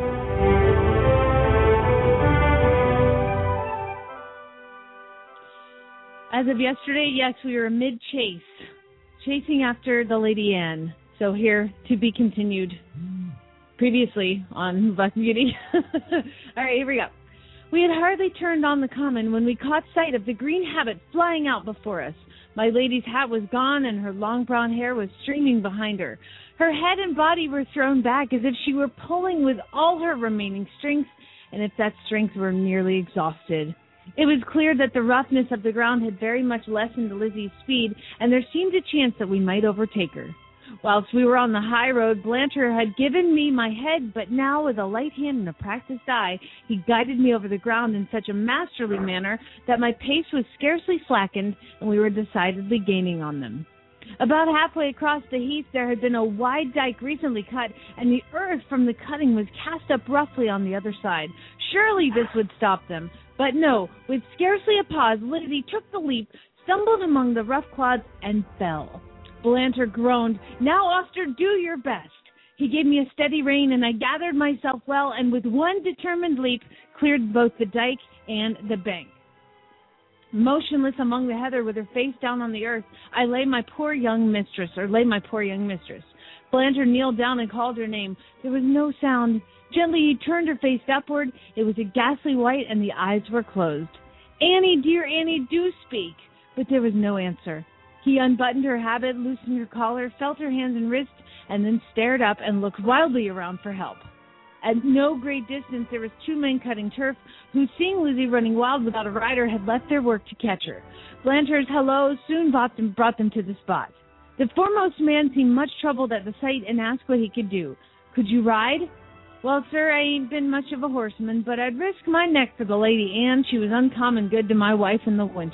As of yesterday, yes, we were mid-chase, chasing after the Lady Anne. So here, to be continued. Previously on Black Beauty. All right, here we go. We had hardly turned on the common when we caught sight of the green habit flying out before us. My lady's hat was gone, and her long brown hair was streaming behind her. Her head and body were thrown back as if she were pulling with all her remaining strength, and if that strength were nearly exhausted. It was clear that the roughness of the ground had very much lessened Lizzie's speed, and there seemed a chance that we might overtake her. Whilst we were on the high road, Blanchard had given me my head, but now with a light hand and a practiced eye, he guided me over the ground in such a masterly manner that my pace was scarcely slackened, and we were decidedly gaining on them. About halfway across the heath, there had been a wide dike recently cut, and the earth from the cutting was cast up roughly on the other side. Surely this would stop them. But no, with scarcely a pause, Lizzie took the leap, stumbled among the rough clods, and fell. Blanchard groaned, "Now, Oster, do your best." He gave me a steady rein, and I gathered myself well, and with one determined leap, cleared both the dike and the bank. Motionless among the heather, with her face down on the earth, I lay my poor young mistress. Blanchard kneeled down and called her name. There was no sound. Gently he turned her face upward. It was a ghastly white, and the eyes were closed. "Annie, dear Annie, do speak." But there was no answer. He unbuttoned her habit, loosened her collar, felt her hands and wrists, and then stared up and looked wildly around for help. At no great distance, there was two men cutting turf, who, seeing Lizzie running wild without a rider, had left their work to catch her. Blanchard's hellos soon brought them to the spot. The foremost man seemed much troubled at the sight and asked what he could do. "Could you ride?" "Well, sir, I ain't been much of a horseman, but I'd risk my neck for the Lady Anne. She was uncommon good to my wife in the winter."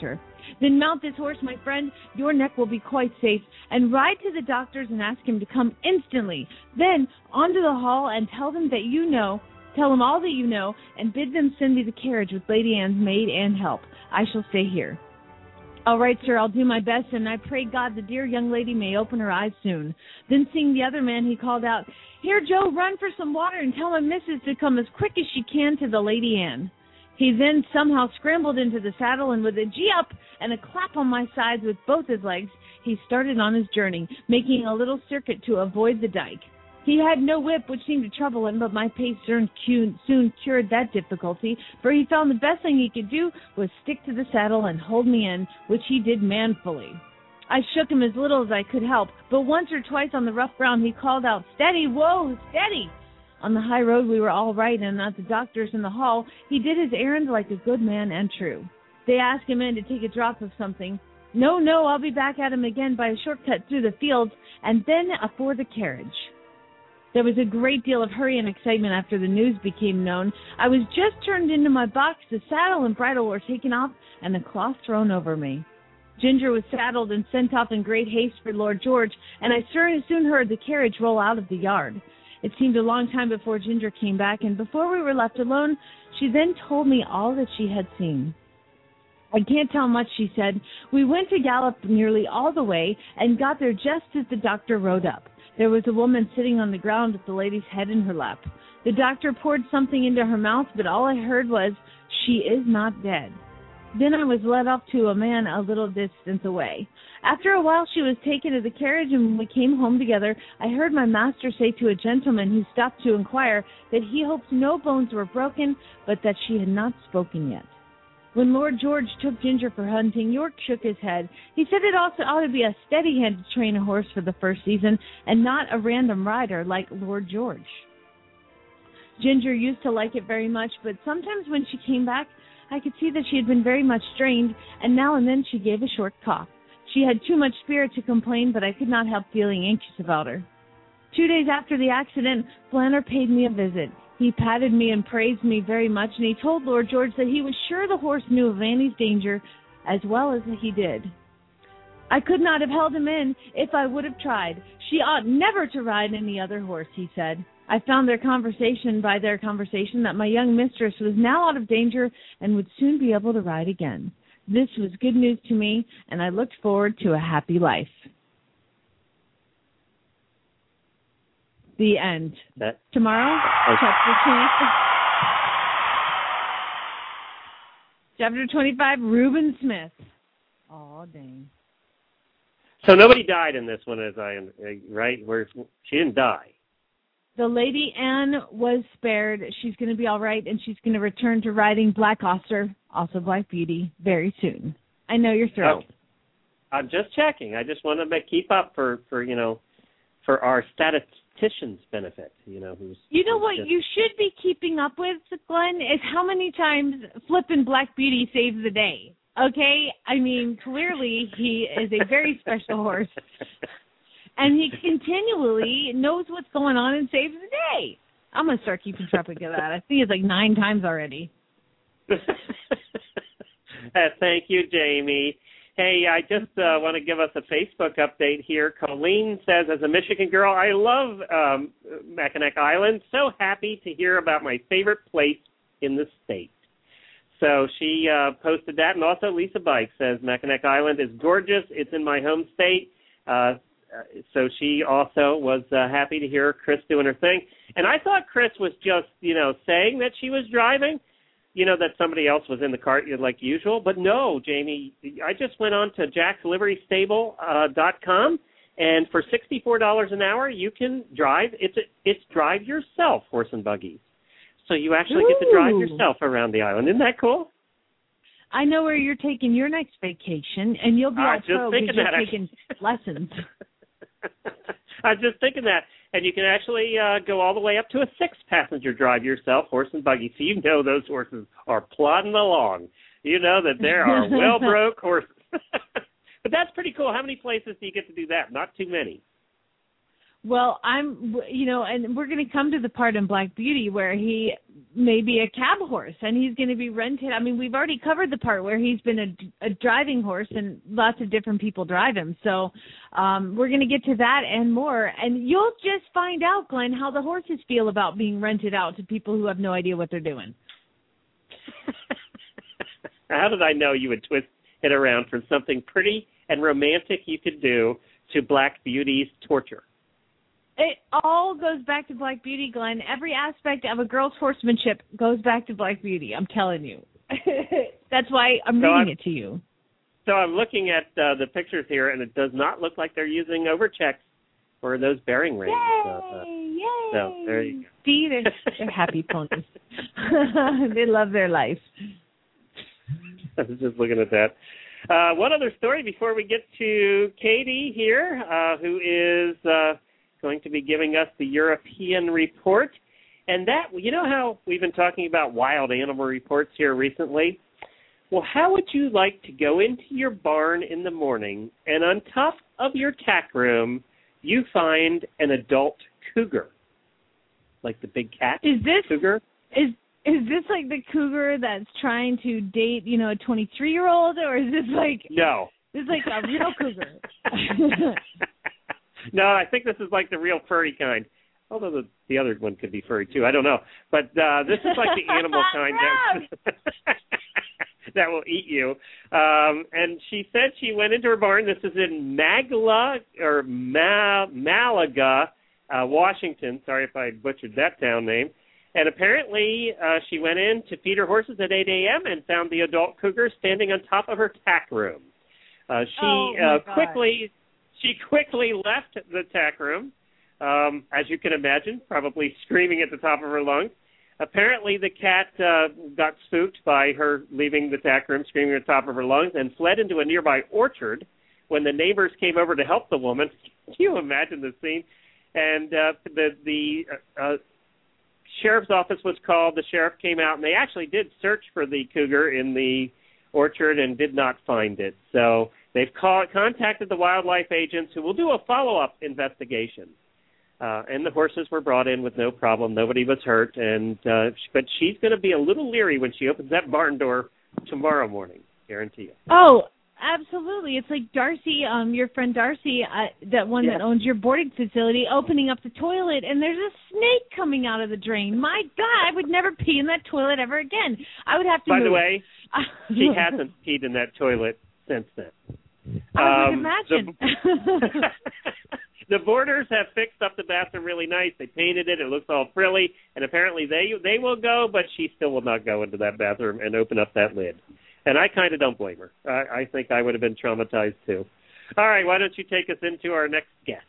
Then mount this horse, my friend. Your neck will be quite safe. And ride to the doctor's and ask him to come instantly. Then onto the hall and tell them that you know. Tell them all that you know, and bid them send me the carriage with Lady Anne's maid and help. I shall stay here. All right, sir, I'll do my best, and I pray God the dear young lady may open her eyes soon. Then seeing the other man, he called out, Here, Joe, run for some water and tell my missus to come as quick as she can to the Lady Anne. He then somehow scrambled into the saddle, and with a gee up and a clap on my sides with both his legs, he started on his journey, making a little circuit to avoid the dike. He had no whip, which seemed to trouble him, but my pace soon cured that difficulty, for he found the best thing he could do was stick to the saddle and hold me in, which he did manfully. I shook him as little as I could help, but once or twice on the rough ground he called out, Steady, whoa, steady! On the high road we were all right, and at the doctor's in the hall he did his errand like a good man and true. They asked him in to take a drop of something. No, I'll be back at him again by a shortcut through the fields, and then afore the carriage. There was a great deal of hurry and excitement after the news became known. I was just turned into my box, the saddle and bridle were taken off, and the cloth thrown over me. Ginger was saddled and sent off in great haste for Lord George, and I soon heard the carriage roll out of the yard. It seemed a long time before Ginger came back, and before we were left alone, she then told me all that she had seen. I can't tell much, she said. We went to Gallop nearly all the way and got there just as the doctor rode up. There was a woman sitting on the ground with the lady's head in her lap. The doctor poured something into her mouth, but all I heard was, She is not dead. Then I was led off to a man a little distance away. After a while she was taken to the carriage, and when we came home together, I heard my master say to a gentleman who stopped to inquire that he hoped no bones were broken, but that she had not spoken yet. When Lord George took Ginger for hunting, York shook his head. He said it also ought to be a steady hand to train a horse for the first season, and not a random rider like Lord George. Ginger used to like it very much, but sometimes when she came back, I could see that she had been very much strained, and now and then she gave a short cough. She had too much spirit to complain, but I could not help feeling anxious about her. 2 days after the accident, Flanner paid me a visit. He patted me and praised me very much, and he told Lord George that he was sure the horse knew of Annie's danger as well as he did. I could not have held him in if I would have tried. She ought never to ride any other horse, he said. I found by their conversation that my young mistress was now out of danger and would soon be able to ride again. This was good news to me, and I looked forward to a happy life. The end. Tomorrow, Chapter 25, Reuben Smith. Oh, dang. So nobody died in this one, right? She didn't die. The Lady Anne was spared. She's going to be all right, and she's going to return to riding Black Oster, also Black Beauty, very soon. I know you're thrilled. Oh, I'm just checking. I just want to keep up for our statistician's benefit. You know what you should be keeping up with, Glenn, is how many times flippin' Black Beauty saves the day. Okay? I mean, clearly he is a very special horse. And he continually knows what's going on and saves the day. I'm going to start keeping track of that. I think it's like 9 times already. Thank you, Jamie. Hey, I just want to give us a Facebook update here. Colleen says, as a Michigan girl, I love Mackinac Island. So happy to hear about my favorite place in the state. So she posted that. And also Lisa Bike says, Mackinac Island is gorgeous. It's in my home state. So she also was happy to hear Chris doing her thing. And I thought Chris was just, saying that she was driving, that somebody else was in the cart like usual. But no, Jamie, I just went on to jacksliverystable.com, and for $64 an hour, you can drive. It's drive yourself horse and buggies. So you actually get to drive yourself around the island. Isn't that cool? I know where you're taking your next vacation, and you'll be all pro because you're taking lessons. I was just thinking that. And you can actually go all the way up to a 6-passenger drive yourself, horse and buggy. So you know those horses are plodding along. You know that there are well-broke horses. But that's pretty cool. How many places do you get to do that? Not too many. Well, and we're going to come to the part in Black Beauty where he may be a cab horse and he's going to be rented. I mean, we've already covered the part where he's been a driving horse and lots of different people drive him. So we're going to get to that and more. And you'll just find out, Glenn, how the horses feel about being rented out to people who have no idea what they're doing. How did I know you would twist it around from something pretty and romantic you could do to Black Beauty's torture? It all goes back to Black Beauty, Glenn. Every aspect of a girl's horsemanship goes back to Black Beauty. I'm telling you. That's why I'm reading it to you. So I'm looking at the pictures here, and it does not look like they're using overchecks for those bearing rings. Yay! So there you go. See, they're happy ponies. They love their life. I was just looking at that. One other story before we get to Katie here, who is going to be giving us the European report. And that, you know how we've been talking about wild animal reports here recently? Well, how would you like to go into your barn in the morning and on top of your tack room, you find an adult cougar? Like the big cat cougar? Is this like the cougar that's trying to date, a 23-year-old, or is this like... No. This is like a real cougar. No, I think this is like the real furry kind. Although the other one could be furry too. I don't know. But this is like the animal kind that will eat you. And she said she went into her barn. This is in Malaga, Washington. Sorry if I butchered that town name. And apparently she went in to feed her horses at 8 a.m. and found the adult cougar standing on top of her tack room. She quickly left the tack room, as you can imagine, probably screaming at the top of her lungs. Apparently the cat got spooked by her leaving the tack room, screaming at the top of her lungs, and fled into a nearby orchard when the neighbors came over to help the woman. Can you imagine the scene? And the sheriff's office was called. The sheriff came out, and they actually did search for the cougar in the orchard and did not find it. So they've contacted the wildlife agents who will do a follow-up investigation. And the horses were brought in with no problem. Nobody was hurt. But she's going to be a little leery when she opens that barn door tomorrow morning, guarantee you. Oh, absolutely. It's like Darcy, your friend Darcy, that owns your boarding facility, opening up the toilet, and there's a snake coming out of the drain. My God, I would never pee in that toilet ever again. I would have to By move. the way, she hasn't peed in that toilet since then. I would imagine. The boarders have fixed up the bathroom really nice. They painted it. It looks all frilly. And apparently they will go, but she still will not go into that bathroom and open up that lid. And I kind of don't blame her. I think I would have been traumatized too. All right, why don't you take us into our next guest?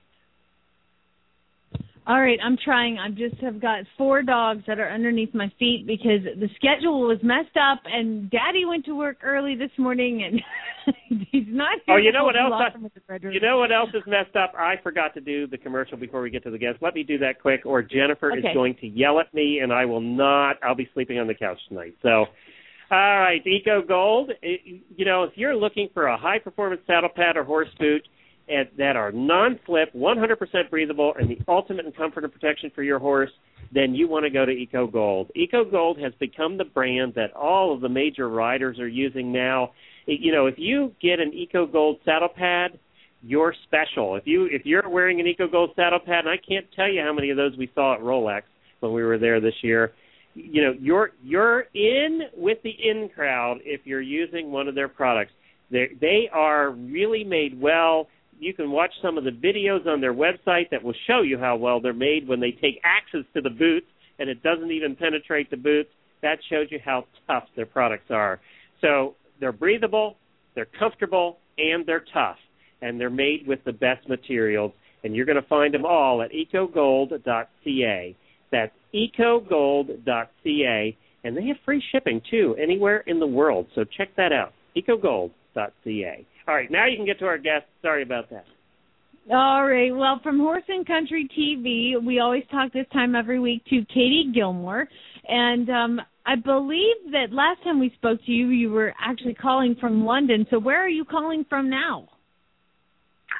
All right, I'm trying. I just have got 4 dogs that are underneath my feet because the schedule was messed up, and Daddy went to work early this morning, and he's not here. Oh, you know what else? You know what else is messed up? I forgot to do the commercial before we get to the guest. Let me do that quick, or Jennifer is going to yell at me, and I will not. I'll be sleeping on the couch tonight. So, all right, Eco Gold. If you're looking for a high-performance saddle pad or horse boot that are non-slip, 100% breathable, and the ultimate in comfort and protection for your horse, then you want to go to Eco Gold. Eco Gold has become the brand that all of the major riders are using now. If you get an Eco Gold saddle pad, you're special. If you're wearing an Eco Gold saddle pad, and I can't tell you how many of those we saw at Rolex when we were there this year, you're in with the in crowd if you're using one of their products. They are really made well. You can watch some of the videos on their website that will show you how well they're made when they take axes to the boots and it doesn't even penetrate the boots. That shows you how tough their products are. So they're breathable, they're comfortable, and they're tough. And they're made with the best materials. And you're going to find them all at ecogold.ca. That's ecogold.ca. And they have free shipping, too, anywhere in the world. So check that out, ecogold.ca. All right, now you can get to our guest. Sorry about that. All right. Well, from Horse and Country TV, we always talk this time every week to Katie Gilmore. And I believe that last time we spoke to you, you were actually calling from London. So where are you calling from now?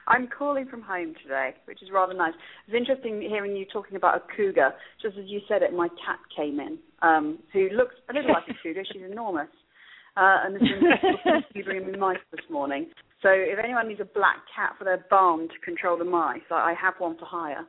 I'm calling from home today, which is rather nice. It's interesting hearing you talking about a cougar. Just as you said it, my cat came in, who looks a little like a cougar. She's enormous. And there's been bringing me mice this morning. So if anyone needs a black cat for their barn to control the mice, I have one for hire.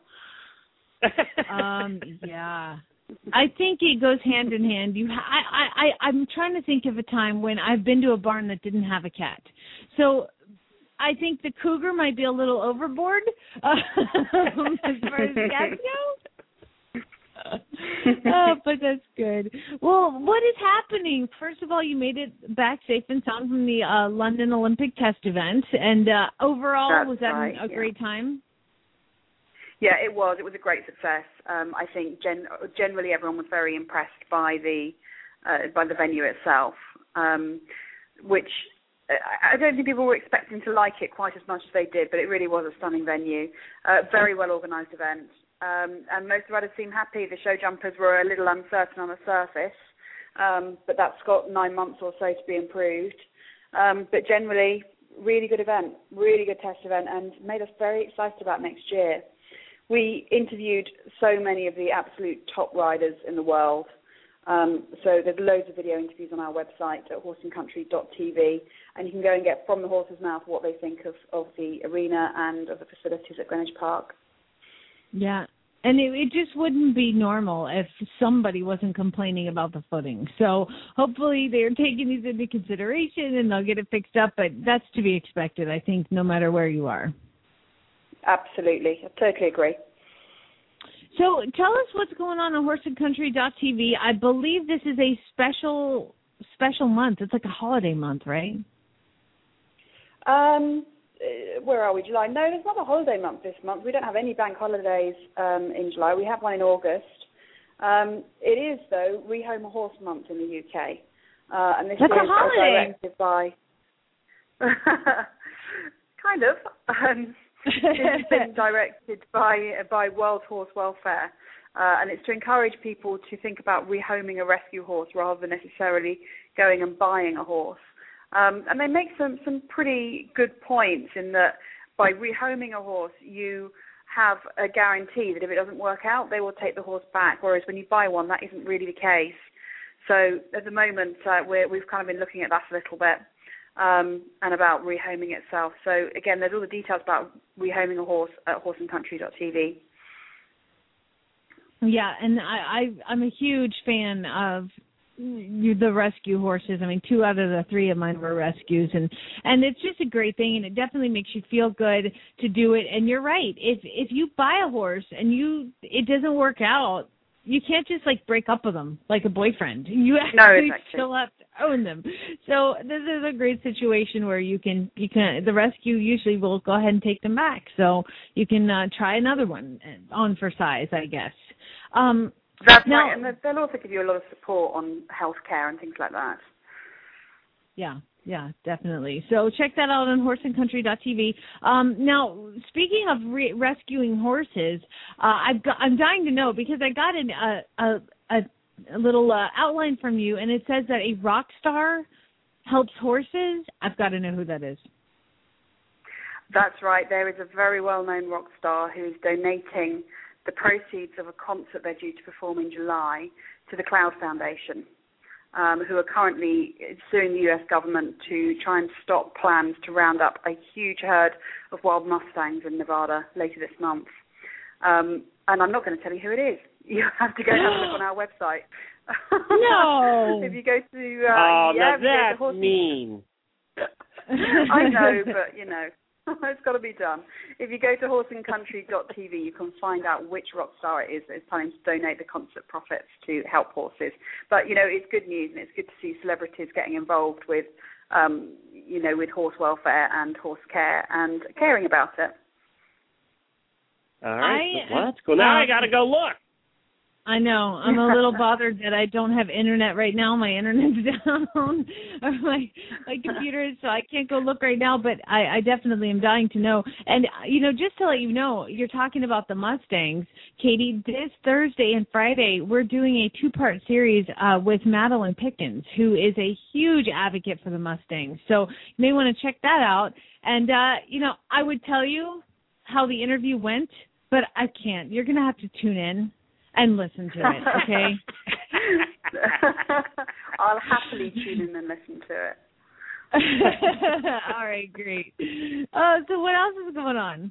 Yeah. I think it goes hand in hand. I'm trying to think of a time when I've been to a barn that didn't have a cat. So I think the cougar might be a little overboard as far as cats go. But that's good. Well, what is happening? First of all, you made it back safe and sound from the London Olympic test event, and overall, was that a great time? Yeah, it was. It was a great success. I think generally everyone was very impressed by the venue itself, which I don't think people were expecting to like it quite as much as they did, but it really was a stunning venue. Very well organised event. And most of us seemed happy. The show jumpers were a little uncertain on the surface, but that's got 9 months or so to be improved. But generally, really good event, really good test event, and made us very excited about next year. We interviewed so many of the absolute top riders in the world. So there's loads of video interviews on our website at horseandcountry.tv, and you can go and get from the horse's mouth what they think of the arena and of the facilities at Greenwich Park. Yeah, and it just wouldn't be normal if somebody wasn't complaining about the footing. So hopefully they're taking these into consideration and they'll get it fixed up, but that's to be expected, I think, no matter where you are. Absolutely. I totally agree. So tell us what's going on horseandcountry.tv. I believe this is a special month. It's like a holiday month, right? Where are we? July? No, it's not a holiday month this month. We don't have any bank holidays in July. We have one in August. It is, though, Rehome a Horse Month in the UK. And this is directed by... kind of. This has been directed by World Horse Welfare, and it's to encourage people to think about rehoming a rescue horse rather than necessarily going and buying a horse. And they make some pretty good points in that by rehoming a horse, you have a guarantee that if it doesn't work out, they will take the horse back, whereas when you buy one, that isn't really the case. So at the moment, we've kind of been looking at that a little bit. And about rehoming itself. So again, there's all the details about rehoming a horse at horseandcountry.tv. Yeah, and I'm a huge fan of the rescue horses. I mean, 2 out of the 3 of mine were rescues, and it's just a great thing, and it definitely makes you feel good to do it. And you're right. If you buy a horse and it doesn't work out, you can't just break up with them like a boyfriend. You actually still have to own them. So this is a great situation where you can the rescue usually will go ahead and take them back. So you can try another one on for size, I guess. That's right, and they'll also give you a lot of support on healthcare and things like that. Yeah, definitely. So check that out on horseandcountry.tv. Now, speaking of rescuing horses, I'm dying to know because I got a little outline from you, and it says that a rock star helps horses. I've got to know who that is. That's right. There is a very well-known rock star who is donating the proceeds of a concert they're due to perform in July to the Cloud Foundation. Who are currently suing the U.S. government to try and stop plans to round up a huge herd of wild Mustangs in Nevada later this month. And I'm not going to tell you who it is. You have to go and have a look on our website. No! If you go to... that's mean. I know, but, it's got to be done. If you go to horseandcountry.tv, you can find out which rock star it is that is planning to donate the concert profits to help horses. But, it's good news, and it's good to see celebrities getting involved with, with horse welfare and horse care and caring about it. All right, well, that's cool. Now I got to go look. I know. I'm a little bothered that I don't have internet right now. My internet's down on my computer, so I can't go look right now, but I definitely am dying to know. And, just to let you know, you're talking about the Mustangs. Katie, this Thursday and Friday, we're doing a 2-part series with Madeline Pickens, who is a huge advocate for the Mustangs. So you may want to check that out. And, I would tell you how the interview went, but I can't. You're going to have to tune in and listen to it, okay? I'll happily tune in and listen to it. All right, great. So what else is going on?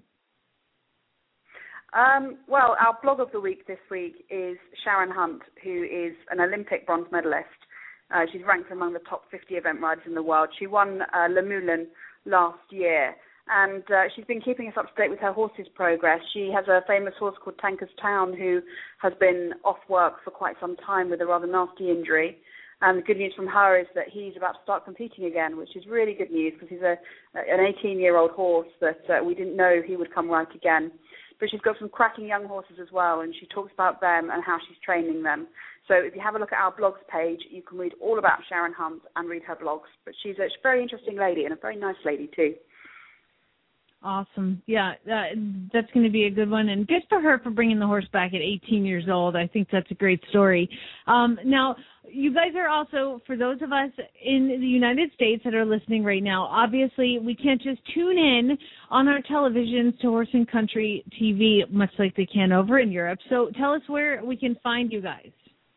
Well, our blog of the week this week is Sharon Hunt, who is an Olympic bronze medalist. She's ranked among the top 50 event riders in the world. She won Le Moulin last year. And she's been keeping us up to date with her horse's progress. She has a famous horse called Tankers Town who has been off work for quite some time with a rather nasty injury. And the good news from her is that he's about to start competing again, which is really good news because he's an 18-year-old horse that we didn't know he would come right again. But she's got some cracking young horses as well, and she talks about them and how she's training them. So if you have a look at our blogs page, you can read all about Sharon Hunt and read her blogs. But she's a very interesting lady and a very nice lady too. Awesome. Yeah, that's going to be a good one. And good for her for bringing the horse back at 18 years old. I think that's a great story. Now, you guys are also, for those of us in the United States that are listening right now, obviously we can't just tune in on our televisions to Horse and Country TV, much like they can over in Europe. So tell us where we can find you guys.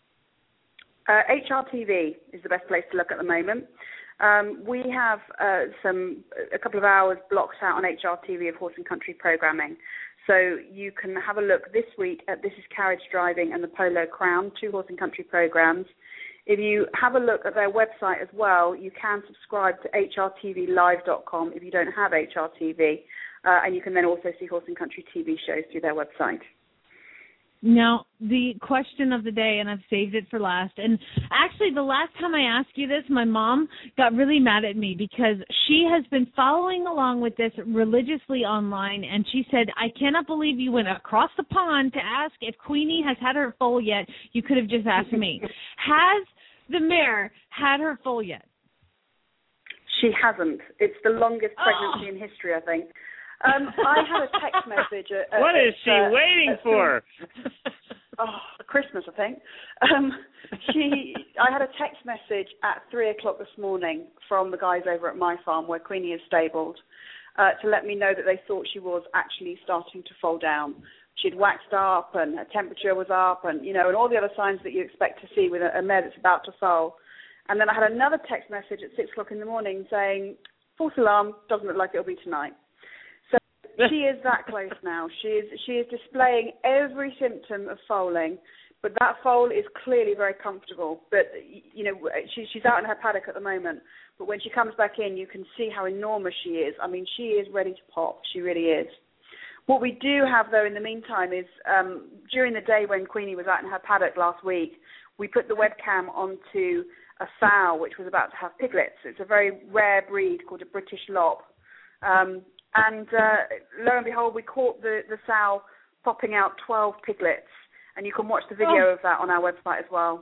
HRTV is the best place to look at the moment. We have a couple of hours blocked out on HRTV of Horse and Country programming. So you can have a look this week at This Is Carriage Driving and the Polo Crown, 2 Horse and Country programs. If you have a look at their website as well, you can subscribe to hrtvlive.com if you don't have HRTV. And you can then also see Horse and Country TV shows through their website. Now, the question of the day, and I've saved it for last, and actually the last time I asked you this, my mom got really mad at me because she has been following along with this religiously online, and she said, I cannot believe you went across the pond to ask if Queenie has had her foal yet. You could have just asked me. Has the mare had her foal yet? She hasn't. It's the longest pregnancy in history, I think. I had a text message. What is she waiting for? Christmas, I think. I had a text message at 3 o'clock this morning from the guys over at my farm where Queenie is stabled to let me know that they thought she was actually starting to fall down. She'd waxed up and her temperature was up and, and all the other signs that you expect to see with a mare that's about to foal. And then I had another text message at 6 o'clock in the morning saying, false alarm, doesn't look like it'll be tonight. She is that close now. She is displaying every symptom of foaling, but that foal is clearly very comfortable. But, she's out in her paddock at the moment. But when she comes back in, you can see how enormous she is. I mean, she is ready to pop. She really is. What we do have, though, in the meantime is during the day when Queenie was out in her paddock last week, we put the webcam onto a sow which was about to have piglets. It's a very rare breed called a British Lop. And lo and behold, we caught the sow popping out 12 piglets. And you can watch the video of that on our website as well.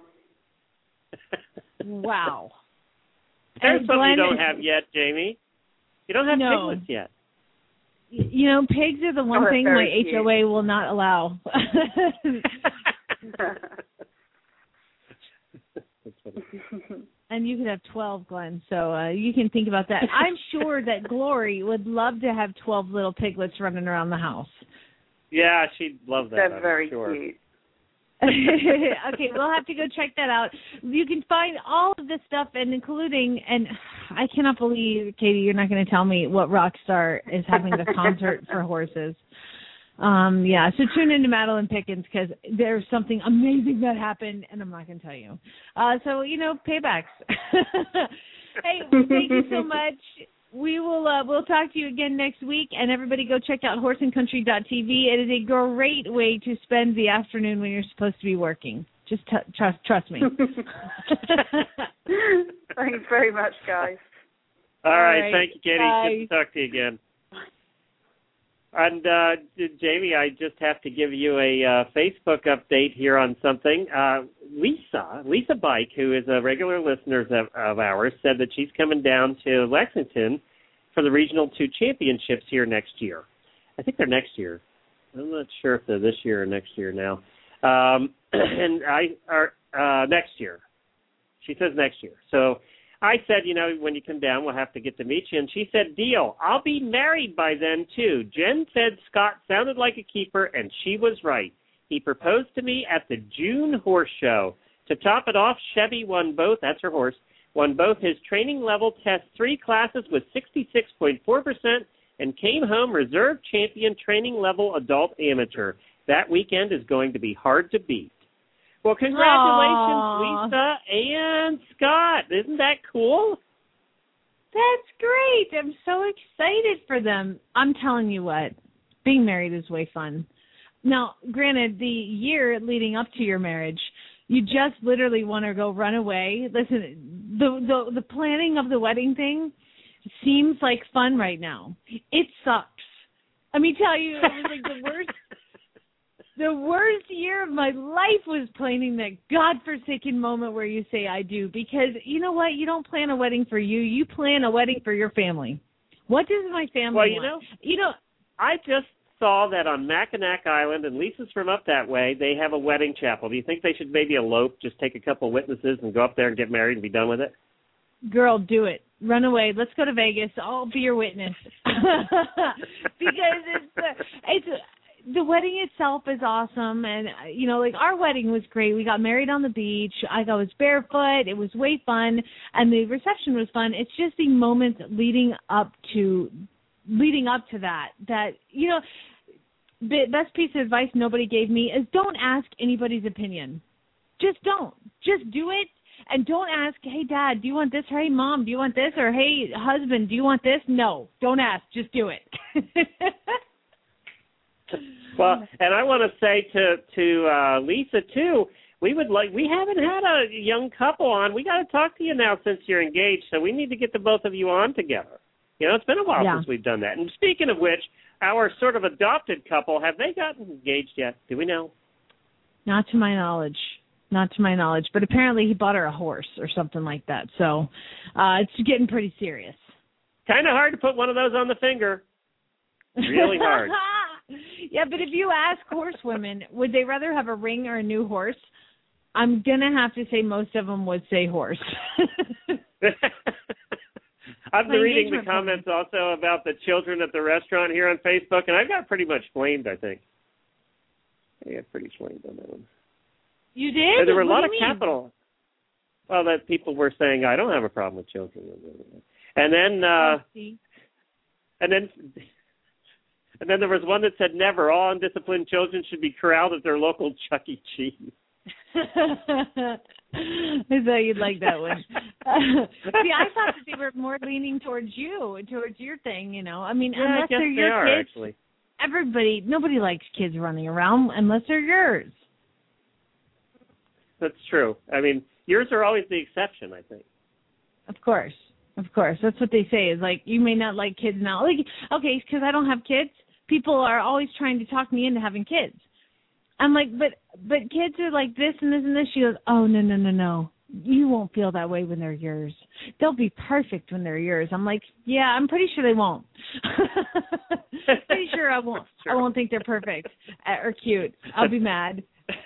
Wow. There's something you don't have yet, Jamie. You don't have piglets yet. Pigs are the one thing my HOA will not allow. And you could have 12, Glenn, so you can think about that. I'm sure that Glory would love to have 12 little piglets running around the house. Yeah, she'd love that. They're very cute. Okay, we'll have to go check that out. You can find all of this stuff, and including, and I cannot believe, Katie, you're not going to tell me what rock star is having the concert for horses. So tune into Madeline Pickens because there's something amazing that happened, and I'm not going to tell you. Paybacks. Hey, thank you so much. We will we'll talk to you again next week, and everybody go check out horseandcountry.tv. It is a great way to spend the afternoon when you're supposed to be working. Just trust me. Thanks very much, guys. All right. Thank you, Katie. Bye. Good to talk to you again. And Jamie, I just have to give you a Facebook update here on something. Lisa Bike, who is a regular listener of ours, said that she's coming down to Lexington for the Regional 2 Championships here next year. I think they're next year. I'm not sure if they're this year or next year now. Next year. She says next year. So I said, when you come down, we'll have to get to meet you. And she said, deal. I'll be married by then, too. Jen said Scott sounded like a keeper, and she was right. He proposed to me at the June Horse Show. To top it off, Chevy won both his training level test 3 classes with 66.4% and came home reserve champion training level adult amateur. That weekend is going to be hard to beat. Well, congratulations, Aww. Lisa and Scott. Isn't that cool? That's great. I'm so excited for them. I'm telling you what, being married is way fun. Now, granted, the year leading up to your marriage, you just literally want to go run away. Listen, the planning of the wedding thing seems like fun right now. It sucks. Let me tell you, it was like the worst. The worst year of my life was planning that godforsaken moment where you say I do, because you know what? You don't plan a wedding for you. You plan a wedding for your family. What does my family want? I just saw that on Mackinac Island, and Lisa's from up that way, they have a wedding chapel. Do you think they should maybe elope, just take a couple witnesses and go up there and get married and be done with it? Girl, do it. Run away. Let's go to Vegas. I'll be your witness. Because it's the wedding itself is awesome, and our wedding was great. We got married on the beach. I was barefoot. It was way fun, and the reception was fun. It's just the moments leading up to that. The best piece of advice nobody gave me is don't ask anybody's opinion. Just don't. Just do it, and don't ask, hey, Dad, do you want this? Or, hey, Mom, do you want this? Or, hey, husband, do you want this? No, don't ask. Just do it. Well, and I want to say to Lisa too, we haven't had a young couple on. We got to talk to you now since you're engaged, so we need to get the both of you on together. It's been a while since we've done that. And speaking of which, our sort of adopted couple, have they gotten engaged yet? Do we know? Not to my knowledge. But apparently he bought her a horse or something like that. So it's getting pretty serious. Kind of hard to put one of those on the finger. Really hard. Yeah, but if you ask horsewomen, would they rather have a ring or a new horse? I'm going to have to say most of them would say horse. I've been reading the comments also about the children at the restaurant here on Facebook, and I got pretty much flamed, I think. I got pretty flamed on that one. You did? There were a lot of capital. Well, that people were saying, I don't have a problem with children. And then there was one that said, never. All undisciplined children should be corralled at their local Chuck E. Cheese. I thought you'd like that one. See, I thought that they were more leaning towards you, towards your thing, I mean, unless they're your kids, actually. Nobody likes kids running around unless they're yours. That's true. I mean, yours are always the exception, I think. Of course. That's what they say is like, you may not like kids now. Like, okay, because I don't have kids, people are always trying to talk me into having kids. I'm like, but kids are like this and this and this. She goes, oh, no. You won't feel that way when they're yours. They'll be perfect when they're yours. I'm like, yeah, I'm pretty sure they won't. Pretty sure I won't. I won't think they're perfect or cute. I'll be mad.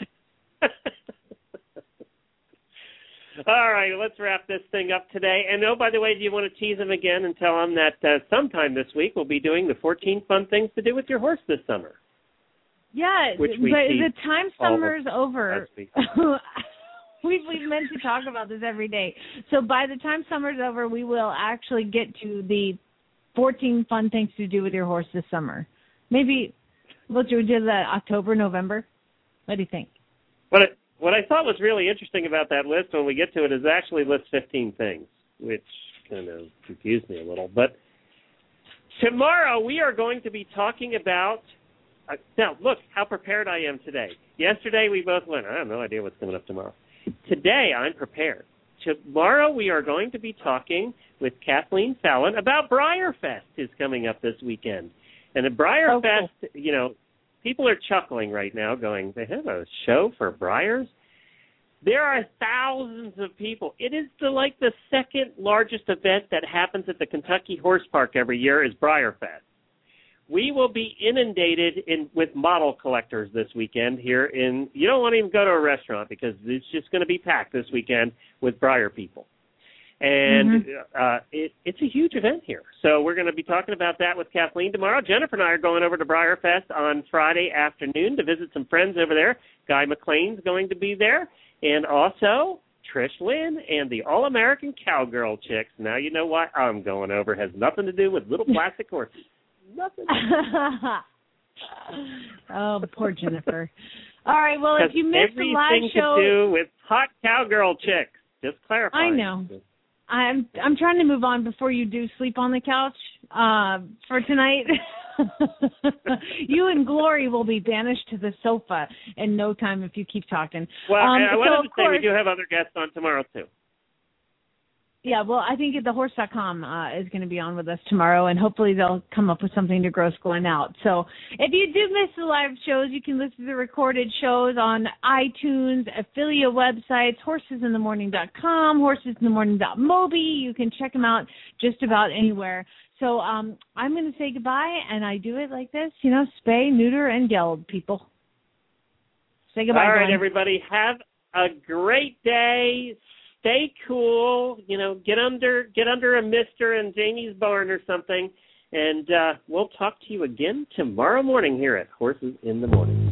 All right, let's wrap this thing up today. And, by the way, do you want to tease them again and tell them that sometime this week we'll be doing the 14 fun things to do with your horse this summer? Yeah, but the time summer's over. We've meant to talk about this every day. So by the time summer's over, we will actually get to the 14 fun things to do with your horse this summer. Maybe we'll do that October, November. What do you think? What I thought was really interesting about that list when we get to it is actually list 15 things, which kind of confused me a little. But tomorrow we are going to be talking about now, look how prepared I am today. Yesterday we both went, I have no idea what's coming up tomorrow. Today I'm prepared. Tomorrow we are going to be talking with Kathleen Fallon about BreyerFest is coming up this weekend. And at BreyerFest, you know, people are chuckling right now going, they have a show for Breyers? There are thousands of people. It is the second largest event that happens at the Kentucky Horse Park every year is BreyerFest. We will be inundated with model collectors this weekend here you don't want to even go to a restaurant because it's just going to be packed this weekend with Breyer people. And it's a huge event here. So we're going to be talking about that with Kathleen tomorrow. Jennifer and I are going over to BreyerFest on Friday afternoon to visit some friends over there. Guy McLean's going to be there. And also Trish Lynn and the All-American Cowgirl Chicks. Now you know why I'm going over. It has nothing to do with little plastic horses. Nothing. Oh, poor Jennifer. All right, well, if you missed the live show... Everything to do with hot cowgirl chicks. Just clarify. I know. I'm trying to move on before you do sleep on the couch for tonight. You and Glory will be banished to the sofa in no time if you keep talking. Well, I wanted to say we do have other guests on tomorrow, too. Yeah, well, I think thehorse.com is going to be on with us tomorrow, and hopefully they'll come up with something to gross going out. So if you do miss the live shows, you can listen to the recorded shows on iTunes, affiliate websites, horsesinthemorning.com, horsesinthemorning.mobi. You can check them out just about anywhere. So I'm going to say goodbye, and I do it like this, you know, spay, neuter, and geld, people. Say goodbye, All right, Glenn. everybody, have a great day. Stay cool, you know, get under a mister in Jamie's barn or something, and we'll talk to you again tomorrow morning here at Horses in the Morning.